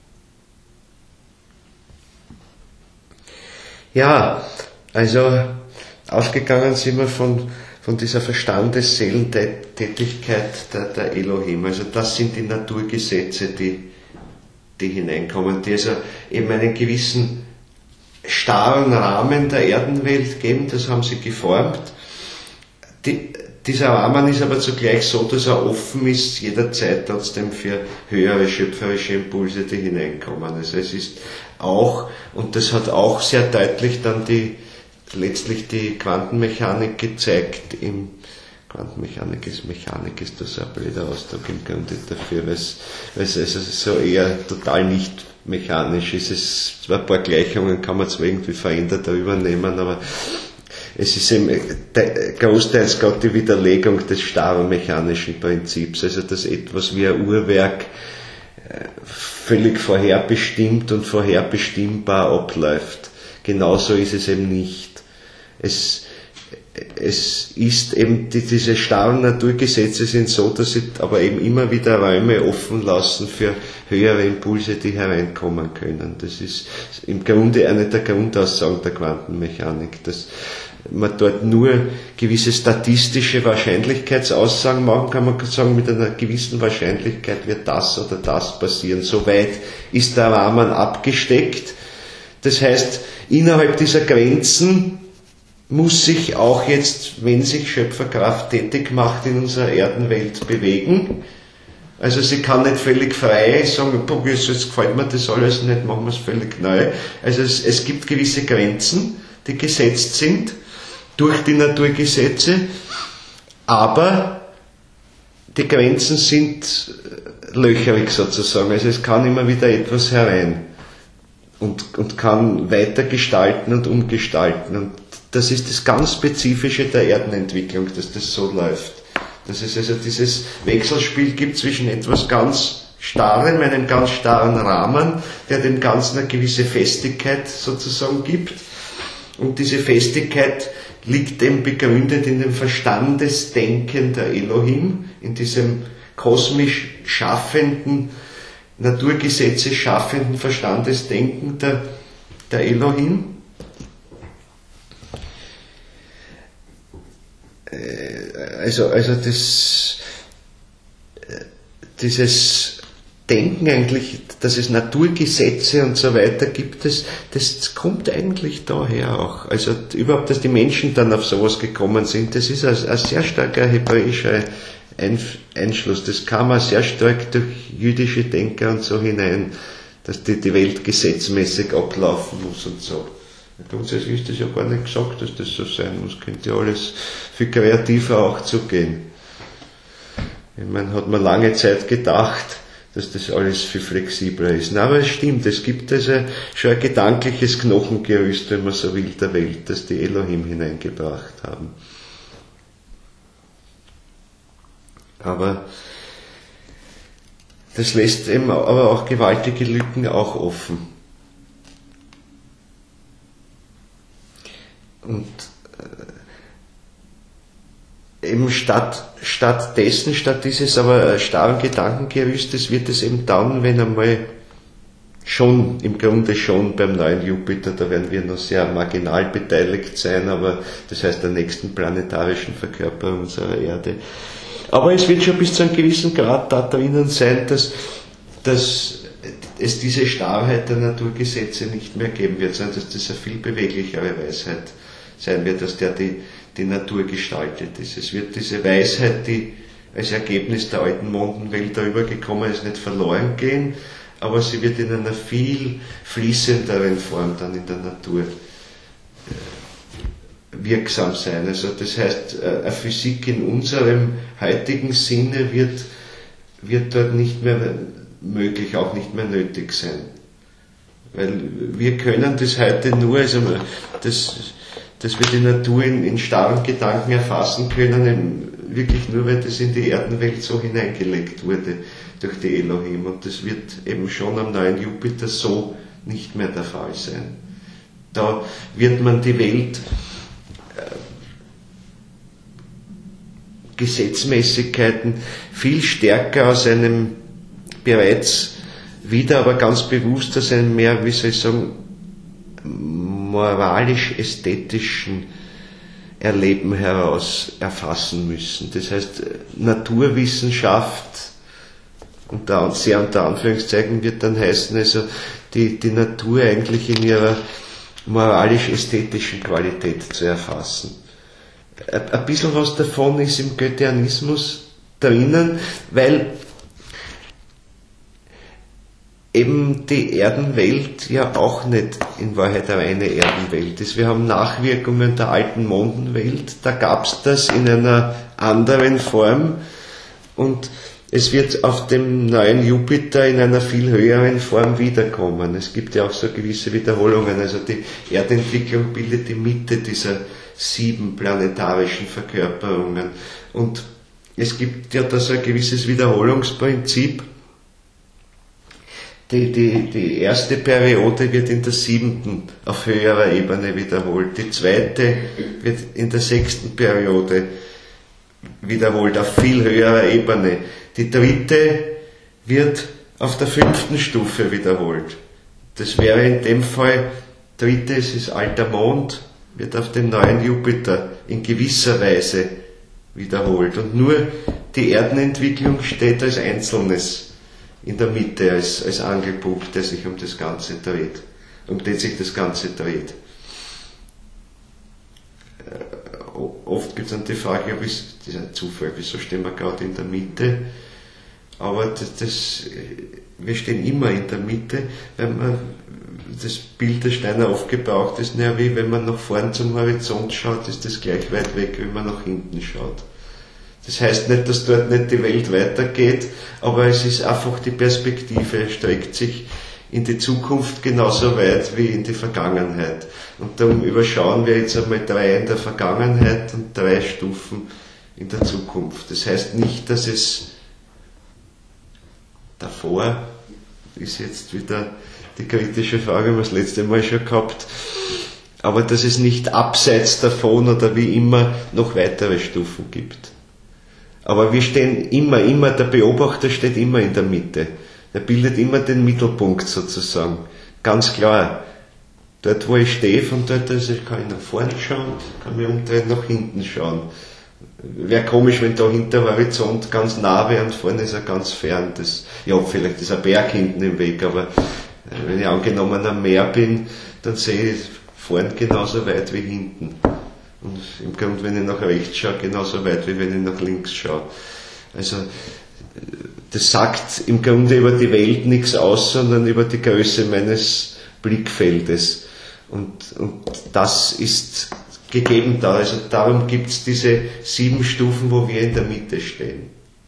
Ja, also ausgegangen sind wir von von dieser Verstandesseelentätigkeit der, der Elohim. Also das sind die Naturgesetze, die, die hineinkommen, die also eben einen gewissen starren Rahmen der Erdenwelt geben, das haben sie geformt. Die, dieser Rahmen ist aber zugleich so, dass er offen ist, jederzeit trotzdem für höhere schöpferische Impulse, die hineinkommen. Also es ist auch, und das hat auch sehr deutlich dann die letztlich die Quantenmechanik gezeigt. Im Quantenmechanik ist Mechanik, ist das ein blöder Ausdruck im Grunde dafür, weil es, weil es also so eher total nicht mechanisch ist. Es zwar ein paar Gleichungen kann man zwar irgendwie verändert übernehmen, aber es ist eben großteils gerade die Widerlegung des starren mechanischen Prinzips, also dass etwas wie ein Uhrwerk völlig vorherbestimmt und vorherbestimmbar abläuft. Genauso ist es eben nicht. Es, es ist eben, die, diese starren Naturgesetze sind so, dass sie aber eben immer wieder Räume offen lassen für höhere Impulse, die hereinkommen können. Das ist im Grunde eine der Grundaussagen der Quantenmechanik. Das, man dort nur gewisse statistische Wahrscheinlichkeitsaussagen machen kann. Man kann sagen, mit einer gewissen Wahrscheinlichkeit wird das oder das passieren. Soweit ist der Rahmen abgesteckt. Das heißt, innerhalb dieser Grenzen muss sich auch jetzt, wenn sich Schöpferkraft tätig macht, in unserer Erdenwelt bewegen. Also sie kann nicht völlig frei sagen, jetzt gefällt mir das alles nicht, machen wir es völlig neu. Also es, es gibt gewisse Grenzen, die gesetzt sind durch die Naturgesetze, aber die Grenzen sind löcherig sozusagen. Also es kann immer wieder etwas herein und, und kann weiter gestalten und umgestalten. Und das ist das ganz Spezifische der Erdenentwicklung, dass das so läuft. Dass es also dieses Wechselspiel gibt zwischen etwas ganz Starrem, einem ganz starren Rahmen, der dem Ganzen eine gewisse Festigkeit sozusagen gibt. Und diese Festigkeit liegt eben begründet in dem Verstandesdenken der Elohim, in diesem kosmisch schaffenden, Naturgesetze schaffenden Verstandesdenken der, der Elohim. Also, also das, dieses Denken eigentlich, dass es Naturgesetze und so weiter gibt, das, das kommt eigentlich daher auch. Also überhaupt, dass die Menschen dann auf sowas gekommen sind, das ist ein, ein sehr starker hebräischer Einschluss. Das kam auch sehr stark durch jüdische Denker und so hinein, dass die, die Welt gesetzmäßig ablaufen muss und so. Grundsätzlich ist das ja gar nicht gesagt, dass das so sein muss. Könnte ja alles viel kreativer auch zugehen. Ich meine, hat man lange Zeit gedacht, dass das alles viel flexibler ist. Na, aber es stimmt, es gibt also schon ein gedankliches Knochengerüst, wenn man so will, der Welt, das die Elohim hineingebracht haben. Aber das lässt eben aber auch gewaltige Lücken auch offen. Und äh, eben statt, stattdessen, statt dieses aber starren Gedankengerüstes wird es eben dann, wenn einmal schon, im Grunde schon beim neuen Jupiter, da werden wir noch sehr marginal beteiligt sein, aber das heißt der nächsten planetarischen Verkörperung unserer Erde. Aber es wird schon bis zu einem gewissen Grad da drinnen sein, dass, dass es diese Starrheit der Naturgesetze nicht mehr geben wird, sondern dass das eine viel beweglichere Weisheit sein wird, dass der die, die Natur gestaltet ist. Es wird diese Weisheit, die als Ergebnis der alten Mondenwelt darüber gekommen ist, nicht verloren gehen, aber sie wird in einer viel fließenderen Form dann in der Natur wirksam sein. Also das heißt, eine Physik in unserem heutigen Sinne wird, wird dort nicht mehr möglich, auch nicht mehr nötig sein. Weil wir können das heute nur, also das, dass wir die Natur in, in starren Gedanken erfassen können, wirklich nur, weil das in die Erdenwelt so hineingelegt wurde durch die Elohim. Und das wird eben schon am neuen Jupiter so nicht mehr der Fall sein. Da wird man die Welt äh, Gesetzmäßigkeiten viel stärker aus einem bereits wieder, aber ganz bewusst aus einem mehr, wie soll ich sagen, moralisch-ästhetischen Erleben heraus erfassen müssen. Das heißt, Naturwissenschaft, unter, sehr unter Anführungszeichen, wird dann heißen, also die, die Natur eigentlich in ihrer moralisch-ästhetischen Qualität zu erfassen. Ein bisschen was davon ist im Goetheanismus drinnen, weil eben die Erdenwelt ja auch nicht in Wahrheit eine reine Erdenwelt ist. Wir haben Nachwirkungen der alten Mondenwelt, da gab es das in einer anderen Form und es wird auf dem neuen Jupiter in einer viel höheren Form wiederkommen. Es gibt ja auch so gewisse Wiederholungen, also die Erdentwicklung bildet die Mitte dieser sieben planetarischen Verkörperungen und es gibt ja da so ein gewisses Wiederholungsprinzip. Die, die, die erste Periode wird in der siebten auf höherer Ebene wiederholt. Die zweite wird in der sechsten Periode wiederholt auf viel höherer Ebene. Die dritte wird auf der fünften Stufe wiederholt. Das wäre in dem Fall, dritte ist alter Mond, wird auf den neuen Jupiter in gewisser Weise wiederholt. Und nur die Erdenentwicklung steht als Einzelnes in der Mitte, als, als Angelpunkt, der sich um das Ganze dreht, um den sich das Ganze dreht. Oft gibt es dann die Frage, ob es, das ist ein Zufall, wieso stehen wir gerade in der Mitte? Aber das, das, wir stehen immer in der Mitte, weil man, das Bild der Steiner oft gebraucht ist, naja, wie wenn man nach vorn zum Horizont schaut, ist das gleich weit weg, wie man nach hinten schaut. Das heißt nicht, dass dort nicht die Welt weitergeht, aber es ist einfach die Perspektive, streckt sich in die Zukunft genauso weit wie in die Vergangenheit. Und darum überschauen wir jetzt einmal drei in der Vergangenheit und drei Stufen in der Zukunft. Das heißt nicht, dass es davor, ist jetzt wieder die kritische Frage, haben wir das letzte Mal schon gehabt, aber dass es nicht abseits davon oder wie immer noch weitere Stufen gibt. Aber wir stehen immer, immer, der Beobachter steht immer in der Mitte. Er bildet immer den Mittelpunkt sozusagen. Ganz klar. Dort, wo ich stehe, von dort also kann ich nach vorne schauen, kann mich umdrehen, nach hinten schauen. Wäre komisch, wenn da hinter Horizont ganz nah wäre und vorne ist er ganz fern. Das, ja, vielleicht ist ein Berg hinten im Weg, aber wenn ich angenommen am Meer bin, dann sehe ich vorne genauso weit wie hinten. Und im Grunde, wenn ich nach rechts schaue, genauso weit wie wenn ich nach links schaue. Also, das sagt im Grunde über die Welt nichts aus, sondern über die Größe meines Blickfeldes. Und, und das ist gegeben da. Also darum gibt es diese sieben Stufen, wo wir in der Mitte stehen.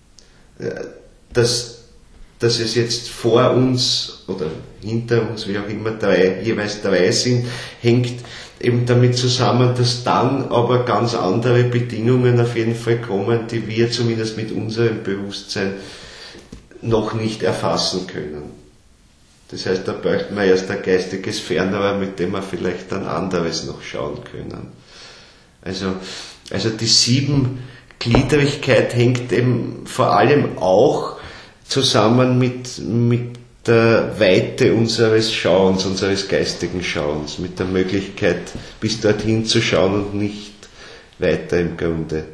Dass, dass es jetzt vor uns oder hinter uns, wie auch immer, drei, jeweils drei sind, hängt eben damit zusammen, dass dann aber ganz andere Bedingungen auf jeden Fall kommen, die wir zumindest mit unserem Bewusstsein noch nicht erfassen können. Das heißt, da bräuchten wir erst ein geistiges Fernrohr, mit dem wir vielleicht dann anderes noch schauen können. Also, also die Siebengliedrigkeit hängt eben vor allem auch zusammen mit, mit der Weite unseres Schauens, unseres geistigen Schauens, mit der Möglichkeit, bis dorthin zu schauen und nicht weiter im Grunde.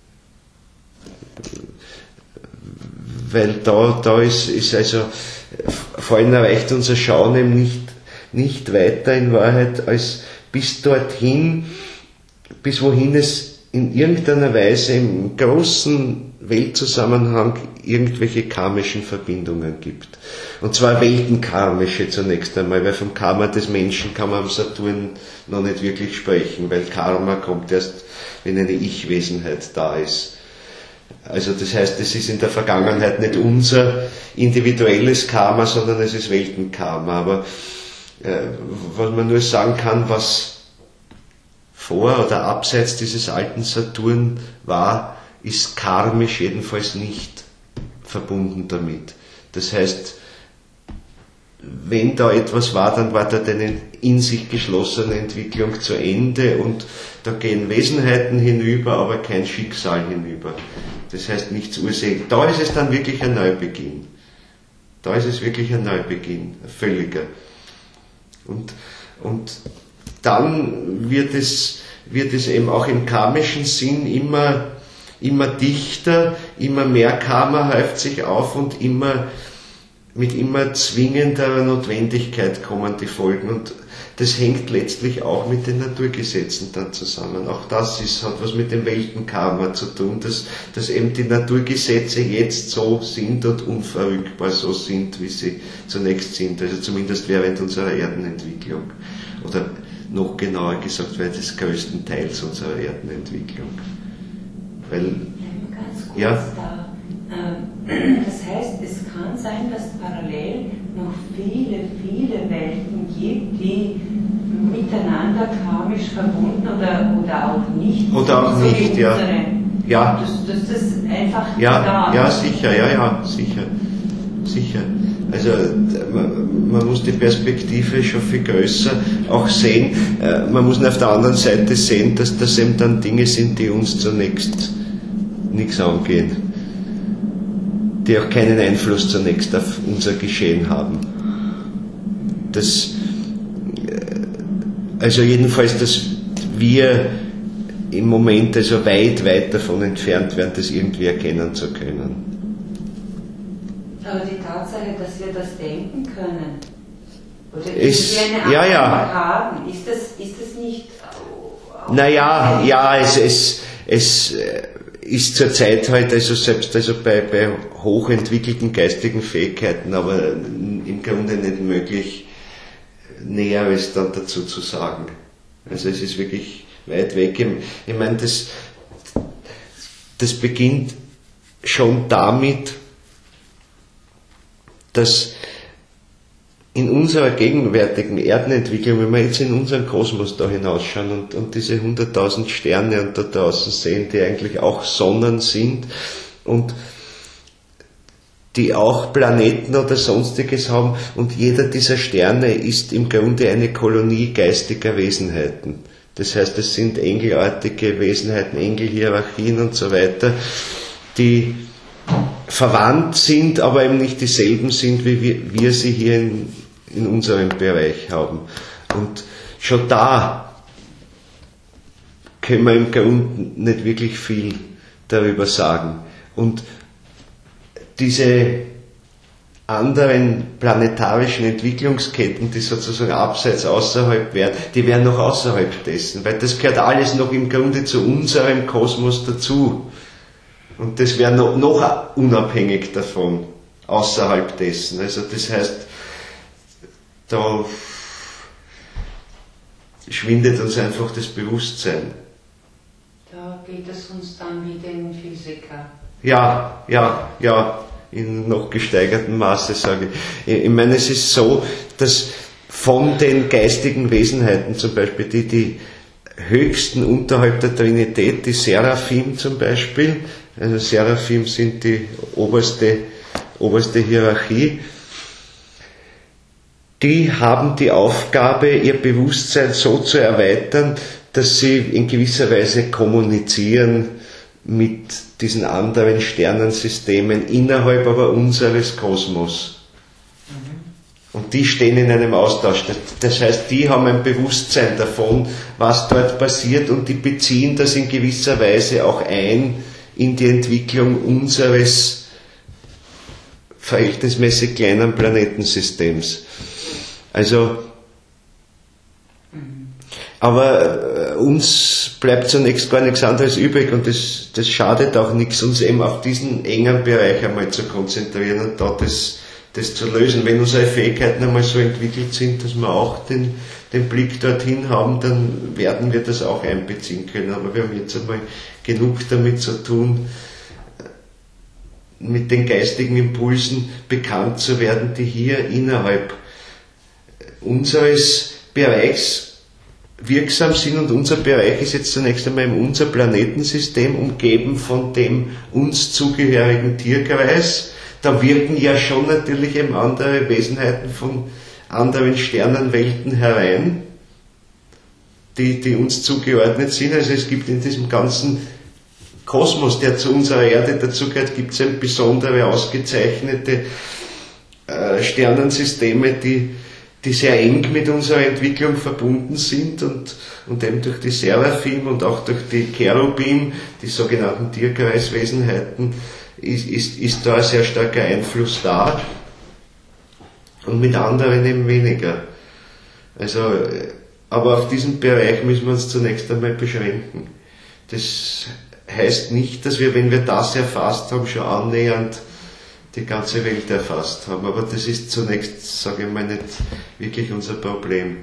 Weil da, da ist, ist also, vor allem erreicht unser Schauen eben nicht, nicht weiter in Wahrheit als bis dorthin, bis wohin es in irgendeiner Weise im großen Weltzusammenhang irgendwelche karmischen Verbindungen gibt. Und zwar weltenkarmische zunächst einmal, weil vom Karma des Menschen kann man am Saturn noch nicht wirklich sprechen, weil Karma kommt erst, wenn eine Ich-Wesenheit da ist. Also das heißt, es ist in der Vergangenheit nicht unser individuelles Karma, sondern es ist Weltenkarma. Aber äh, was man nur sagen kann, was vor oder abseits dieses alten Saturn war, ist karmisch jedenfalls nicht verbunden damit. Das heißt, wenn da etwas war, dann war da eine in sich geschlossene Entwicklung zu Ende und da gehen Wesenheiten hinüber, aber kein Schicksal hinüber. Das heißt nichts Ursächliches. Da ist es dann wirklich ein Neubeginn. Da ist es wirklich ein Neubeginn, ein völliger. Und, und dann wird es, wird es eben auch im karmischen Sinn immer, immer dichter, immer mehr Karma häuft sich auf und immer, mit immer zwingenderer Notwendigkeit kommen die Folgen. Und das hängt letztlich auch mit den Naturgesetzen dann zusammen. Auch das ist, hat was mit dem Weltenkarma zu tun, dass, dass eben die Naturgesetze jetzt so sind und unverrückbar so sind, wie sie zunächst sind. Also zumindest während unserer Erdenentwicklung. Oder noch genauer gesagt, während des größten Teils unserer Erdenentwicklung. Weil, ganz kurz ja. Da. Das heißt, es kann sein, dass parallel noch viele, viele Welten gibt, die miteinander karmisch verbunden oder, oder auch nicht. Oder auch so nicht, ja. Ja. Dass, dass das einfach ja, da ja, sicher, ja, ja, sicher, sicher. Also man, man muss die Perspektive schon viel größer auch sehen. Man muss auf der anderen Seite sehen, dass das eben dann Dinge sind, die uns zunächst nichts angehen, die auch keinen Einfluss zunächst auf unser Geschehen haben. Das, also jedenfalls, das wir im Moment also weit, weit davon entfernt wären, das irgendwie erkennen zu können. Aber die Tatsache, dass wir das denken können, oder es, wir eine ja, ja. haben, ist das, ist das nicht... Naja, ja, es, es, es ist zurzeit halt also selbst also bei, bei hochentwickelten geistigen Fähigkeiten, aber im Grunde nicht möglich, Näheres dann dazu zu sagen. Also es ist wirklich weit weg. Ich meine, das, das beginnt schon damit, dass in unserer gegenwärtigen Erdenentwicklung, wenn wir jetzt in unseren Kosmos da hinausschauen und, und diese hunderttausend Sterne und da draußen sehen, die eigentlich auch Sonnen sind und die auch Planeten oder Sonstiges haben, und jeder dieser Sterne ist im Grunde eine Kolonie geistiger Wesenheiten. Das heißt, es sind engelartige Wesenheiten, Engelhierarchien und so weiter, die verwandt sind, aber eben nicht dieselben sind, wie wir, wir sie hier in, in unserem Bereich haben. Und schon da können wir im Grunde nicht wirklich viel darüber sagen. Und diese anderen planetarischen Entwicklungsketten, die sozusagen abseits außerhalb wären, die wären noch außerhalb dessen, weil das gehört alles noch im Grunde zu unserem Kosmos dazu. Und das wäre noch, noch unabhängig davon, außerhalb dessen. Also das heißt, da schwindet uns einfach das Bewusstsein. Da geht es uns dann wie den Physiker. Ja, ja, ja, in noch gesteigertem Maße sage ich. Ich meine, es ist so, dass von den geistigen Wesenheiten zum Beispiel, die die höchsten unterhalb der Trinität, die Seraphim zum Beispiel, also Seraphim sind die oberste, oberste Hierarchie, die haben die Aufgabe, ihr Bewusstsein so zu erweitern, dass sie in gewisser Weise kommunizieren mit diesen anderen Sternensystemen innerhalb aber unseres Kosmos. Und die stehen in einem Austausch. Das heißt, die haben ein Bewusstsein davon, was dort passiert, und die beziehen das in gewisser Weise auch ein in die Entwicklung unseres verhältnismäßig kleinen Planetensystems. Also, aber uns bleibt zunächst gar nichts anderes übrig, und das, das schadet auch nichts, uns eben auf diesen engen Bereich einmal zu konzentrieren und da das, das zu lösen. Wenn unsere Fähigkeiten einmal so entwickelt sind, dass wir auch den, den Blick dorthin haben, dann werden wir das auch einbeziehen können. Aber wir haben jetzt einmal genug damit zu tun, mit den geistigen Impulsen bekannt zu werden, die hier innerhalb unseres Bereichs wirksam sind, und unser Bereich ist jetzt zunächst einmal unser Planetensystem, umgeben von dem uns zugehörigen Tierkreis. Da wirken ja schon natürlich eben andere Wesenheiten von anderen Sternenwelten herein, die, die uns zugeordnet sind. Also es gibt in diesem ganzen Kosmos, der zu unserer Erde dazugehört, gibt es eben besondere, ausgezeichnete äh, Sternensysteme, die die sehr eng mit unserer Entwicklung verbunden sind, und, und eben durch die Seraphim und auch durch die Cherubim, die sogenannten Tierkreiswesenheiten, ist, ist, ist da ein sehr starker Einfluss da, und mit anderen eben weniger. Also, aber auf diesen Bereich müssen wir uns zunächst einmal beschränken. Das heißt nicht, dass wir, wenn wir das erfasst haben, schon annähernd die ganze Welt erfasst haben. Aber das ist zunächst, sage ich mal, nicht wirklich unser Problem.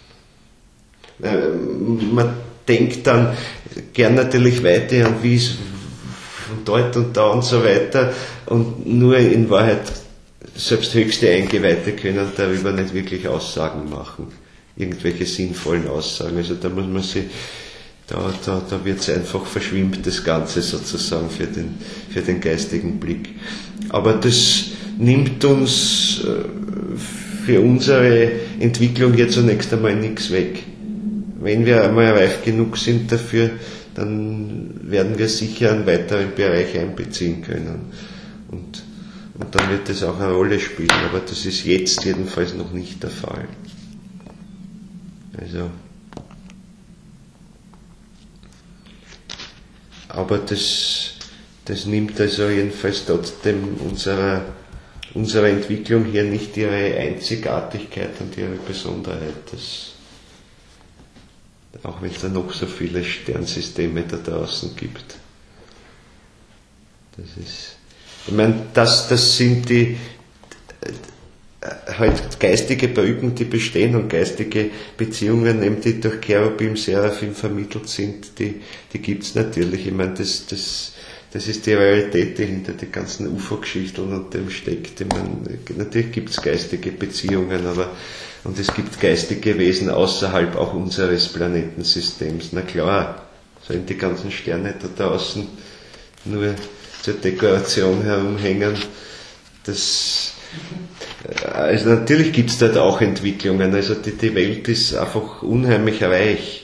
Man denkt dann gern natürlich weiter an, wie es von dort und da und so weiter, und nur in Wahrheit selbst höchste Eingeweihte können darüber nicht wirklich Aussagen machen. Irgendwelche sinnvollen Aussagen. Also da muss man sich Da, da, da wird es einfach, verschwimmt das Ganze sozusagen für den, für den geistigen Blick. Aber das nimmt uns für unsere Entwicklung hier zunächst einmal nichts weg. Wenn wir einmal reif genug sind dafür, dann werden wir sicher einen weiteren Bereich einbeziehen können. Und, und dann wird das auch eine Rolle spielen. Aber das ist jetzt jedenfalls noch nicht der Fall. Also aber das, das nimmt also jedenfalls trotzdem unserer, unserer Entwicklung hier nicht ihre Einzigartigkeit und ihre Besonderheit. Das, auch wenn es da noch so viele Sternsysteme da draußen gibt. Das ist, ich meine, das, das sind die halt geistige Brücken, die bestehen und geistige Beziehungen, eben die durch Cherubim, Seraphim vermittelt sind, die, die gibt's natürlich. Ich meine, das, das, das ist die Realität, die hinter den ganzen U F O-Geschichten und dem steckt. Ich meine, natürlich gibt's geistige Beziehungen, aber und es gibt geistige Wesen außerhalb auch unseres Planetensystems. Na klar, sollen die ganzen Sterne da draußen nur zur Dekoration herumhängen. Das, also natürlich gibt es dort auch Entwicklungen. Also die, die Welt ist einfach unheimlich reich.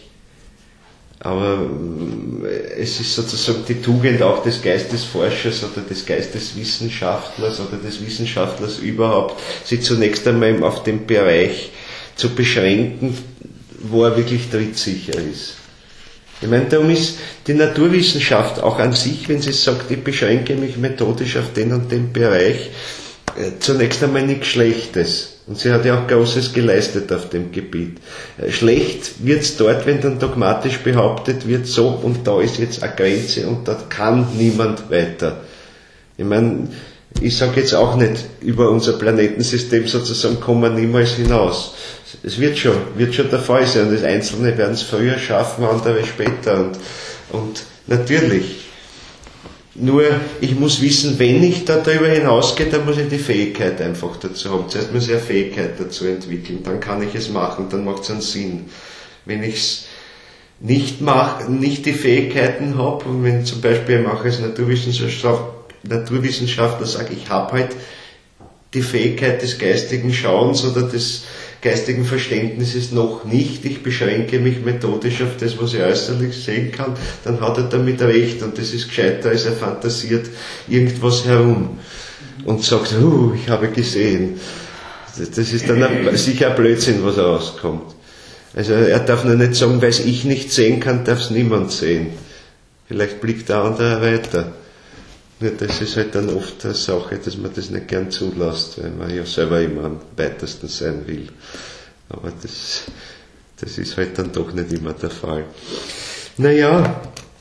Aber es ist sozusagen die Tugend auch des Geistesforschers oder des Geisteswissenschaftlers oder des Wissenschaftlers überhaupt, sich zunächst einmal auf den Bereich zu beschränken, wo er wirklich trittsicher ist. Ich meine, darum ist die Naturwissenschaft auch an sich, wenn sie sagt, ich beschränke mich methodisch auf den und den Bereich, zunächst einmal nichts Schlechtes. Und sie hat ja auch Großes geleistet auf dem Gebiet. Schlecht wird's dort, wenn dann dogmatisch behauptet wird, so und da ist jetzt eine Grenze und da kann niemand weiter. Ich meine, ich sage jetzt auch nicht, über unser Planetensystem sozusagen kommen wir niemals hinaus. Es wird schon, wird schon der Fall sein. Das Einzelne werden es früher schaffen, andere später. Und, und natürlich. Nur, ich muss wissen, wenn ich da darüber hinausgehe, dann muss ich die Fähigkeit einfach dazu haben. Zuerst muss ich eine Fähigkeit dazu entwickeln, dann kann ich es machen, dann macht es einen Sinn. Wenn ich es nicht mache, nicht die Fähigkeiten habe, und wenn ich zum Beispiel ich mache als Naturwissenschaftler, Naturwissenschaftler sage, ich habe halt die Fähigkeit des geistigen Schauens oder des geistigen Verständnisses noch nicht, ich beschränke mich methodisch auf das, was ich äußerlich sehen kann, dann hat er damit recht und das ist gescheiter, als er fantasiert irgendwas herum und sagt, uh, ich habe gesehen. Das ist dann ein, sicher ein Blödsinn, was rauskommt. Also er darf nur nicht sagen, weil ich nicht sehen kann, darf es niemand sehen. Vielleicht blickt der andere weiter. Nur das ist halt dann oft eine Sache, dass man das nicht gern zulässt, weil man ja selber immer am weitesten sein will. Aber das, das ist halt dann doch nicht immer der Fall. Naja,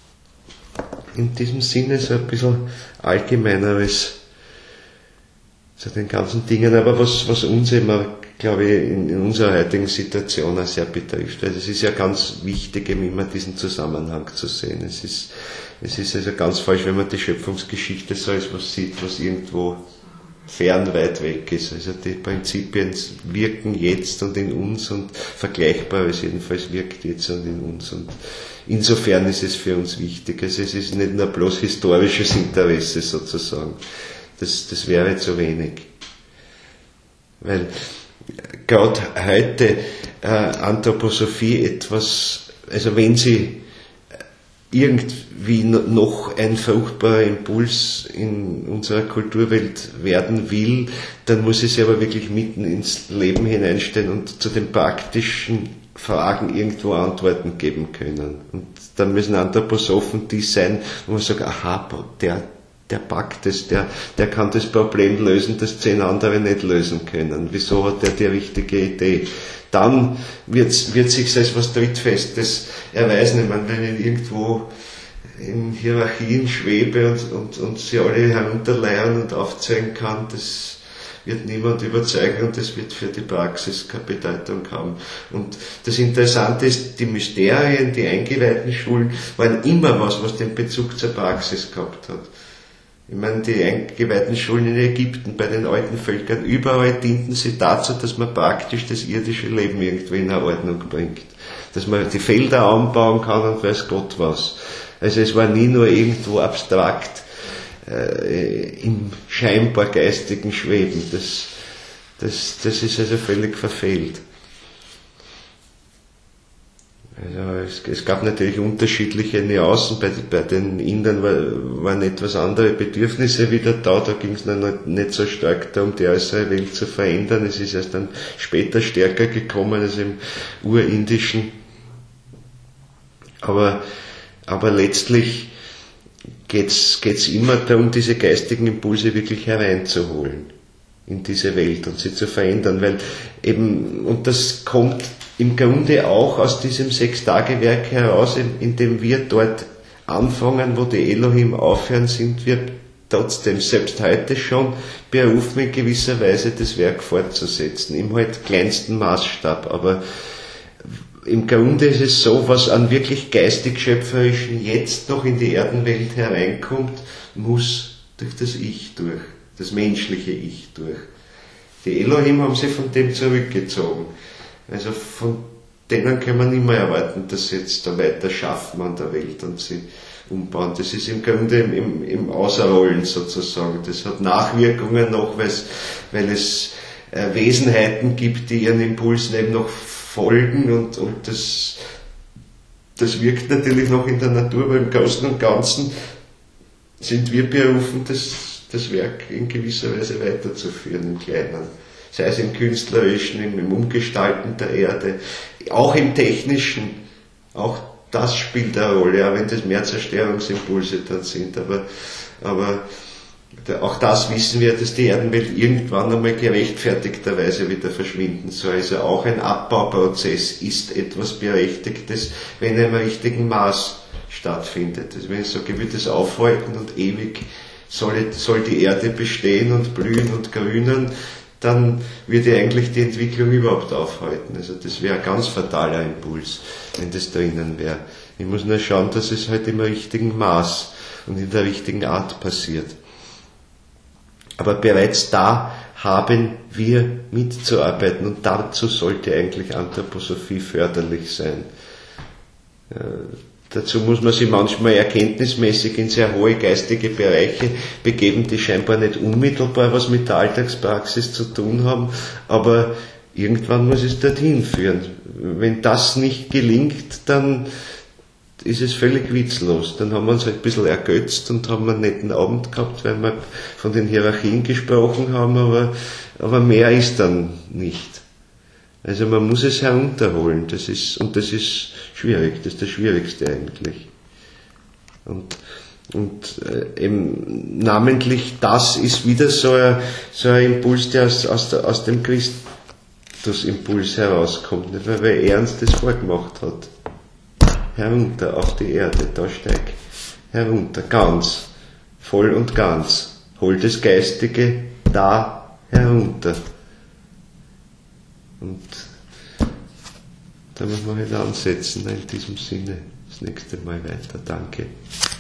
in diesem Sinne so ein bisschen allgemeineres zu den ganzen Dingen, aber was, was uns immer, glaube ich, in, in unserer heutigen Situation auch sehr betrifft. Also es ist ja ganz wichtig, eben immer diesen Zusammenhang zu sehen. Es ist, es ist also ganz falsch, wenn man die Schöpfungsgeschichte so als was sieht, was irgendwo fern weit weg ist. Also die Prinzipien wirken jetzt und in uns und Vergleichbares jedenfalls wirkt jetzt und in uns. Und insofern ist es für uns wichtig. Also es ist nicht nur bloß historisches Interesse sozusagen. Das, das wäre zu wenig. Weil gerade heute äh, Anthroposophie etwas, also wenn sie irgendwie noch ein fruchtbarer Impuls in unserer Kulturwelt werden will, dann muss sie sich aber wirklich mitten ins Leben hineinstellen und zu den praktischen Fragen irgendwo Antworten geben können. Und dann müssen Anthroposophen die sein, wo man sagt, aha, der Der packt es, der, der kann das Problem lösen, das zehn andere nicht lösen können. Wieso hat der die richtige Idee? Dann wird's, wird sich als was Trittfestes erweisen. Ich meine, wenn ich irgendwo in Hierarchien schwebe und, und, und sie alle herunterleiern und aufzeigen kann, das wird niemand überzeugen und das wird für die Praxis keine Bedeutung haben. Und das Interessante ist, die Mysterien, die eingeweihten Schulen waren immer was, was den Bezug zur Praxis gehabt hat. Ich meine, die eingeweihten Schulen in Ägypten, bei den alten Völkern, überall dienten sie dazu, dass man praktisch das irdische Leben irgendwie in eine Ordnung bringt. Dass man die Felder anbauen kann und weiß Gott was. Also es war nie nur irgendwo abstrakt äh, im scheinbar geistigen Schweben. Das, das, das ist also völlig verfehlt. Also es, es gab natürlich unterschiedliche Nuancen, bei, bei den Indern war, waren etwas andere Bedürfnisse wieder da, da ging es noch nicht so stark darum, die äußere Welt zu verändern, es ist erst dann später stärker gekommen als im Urindischen, aber, aber letztlich geht es immer darum, diese geistigen Impulse wirklich hereinzuholen in diese Welt und sie zu verändern, weil eben, und das kommt im Grunde auch aus diesem Sechstagewerk heraus, in, in dem wir dort anfangen, wo die Elohim aufhören, sind wir trotzdem, selbst heute schon, berufen in gewisser Weise das Werk fortzusetzen, im halt kleinsten Maßstab, aber im Grunde ist es so, was an wirklich geistig-schöpferischen jetzt noch in die Erdenwelt hereinkommt, muss durch das Ich durch, das menschliche Ich durch. Die Elohim haben sich von dem zurückgezogen. Also von denen kann man nicht mehr erwarten, dass sie jetzt da weiter schaffen an der Welt und sie umbauen. Das ist im Grunde im, im, im Außerrollen sozusagen. Das hat Nachwirkungen noch, weil es, weil es äh, Wesenheiten gibt, die ihren Impulsen eben noch folgen und, und das, das wirkt natürlich noch in der Natur, aber im Großen und Ganzen sind wir berufen, das, das Werk in gewisser Weise weiterzuführen im Kleinen. Sei es im Künstlerischen, im Umgestalten der Erde, auch im Technischen, auch das spielt eine Rolle, auch wenn das mehr Zerstörungsimpulse dann sind, aber, aber auch das wissen wir, dass die Erdenwelt irgendwann einmal gerechtfertigterweise wieder verschwinden soll. Also auch ein Abbauprozess ist etwas Berechtigtes, wenn er im richtigen Maß stattfindet. Also wenn ich sage, ich will das aufhalten und ewig soll, soll die Erde bestehen und blühen und grünen, dann würde eigentlich die Entwicklung überhaupt aufhalten. Also das wäre ein ganz fataler Impuls, wenn das drinnen wäre. Ich muss nur schauen, dass es halt im richtigen Maß und in der richtigen Art passiert. Aber bereits da haben wir mitzuarbeiten und dazu sollte eigentlich Anthroposophie förderlich sein. Äh, dazu muss man sich manchmal erkenntnismäßig in sehr hohe geistige Bereiche begeben, die scheinbar nicht unmittelbar was mit der Alltagspraxis zu tun haben, aber irgendwann muss es dorthin führen. Wenn das nicht gelingt, dann ist es völlig witzlos. Dann haben wir uns halt ein bisschen ergötzt und haben einen netten Abend gehabt, weil wir von den Hierarchien gesprochen haben, aber, aber mehr ist dann nicht. Also man muss es herunterholen, das ist, und das ist schwierig, das ist das Schwierigste eigentlich. Und, und äh, eben namentlich das ist wieder so ein, so ein Impuls, der aus, aus, der, aus dem Christusimpuls herauskommt, nicht? Weil, weil er uns das vorgemacht hat. Herunter auf die Erde, da steig herunter, ganz, voll und ganz, hol das Geistige da herunter. Und da müssen wir halt ansetzen, in diesem Sinne, das nächste Mal weiter. Danke.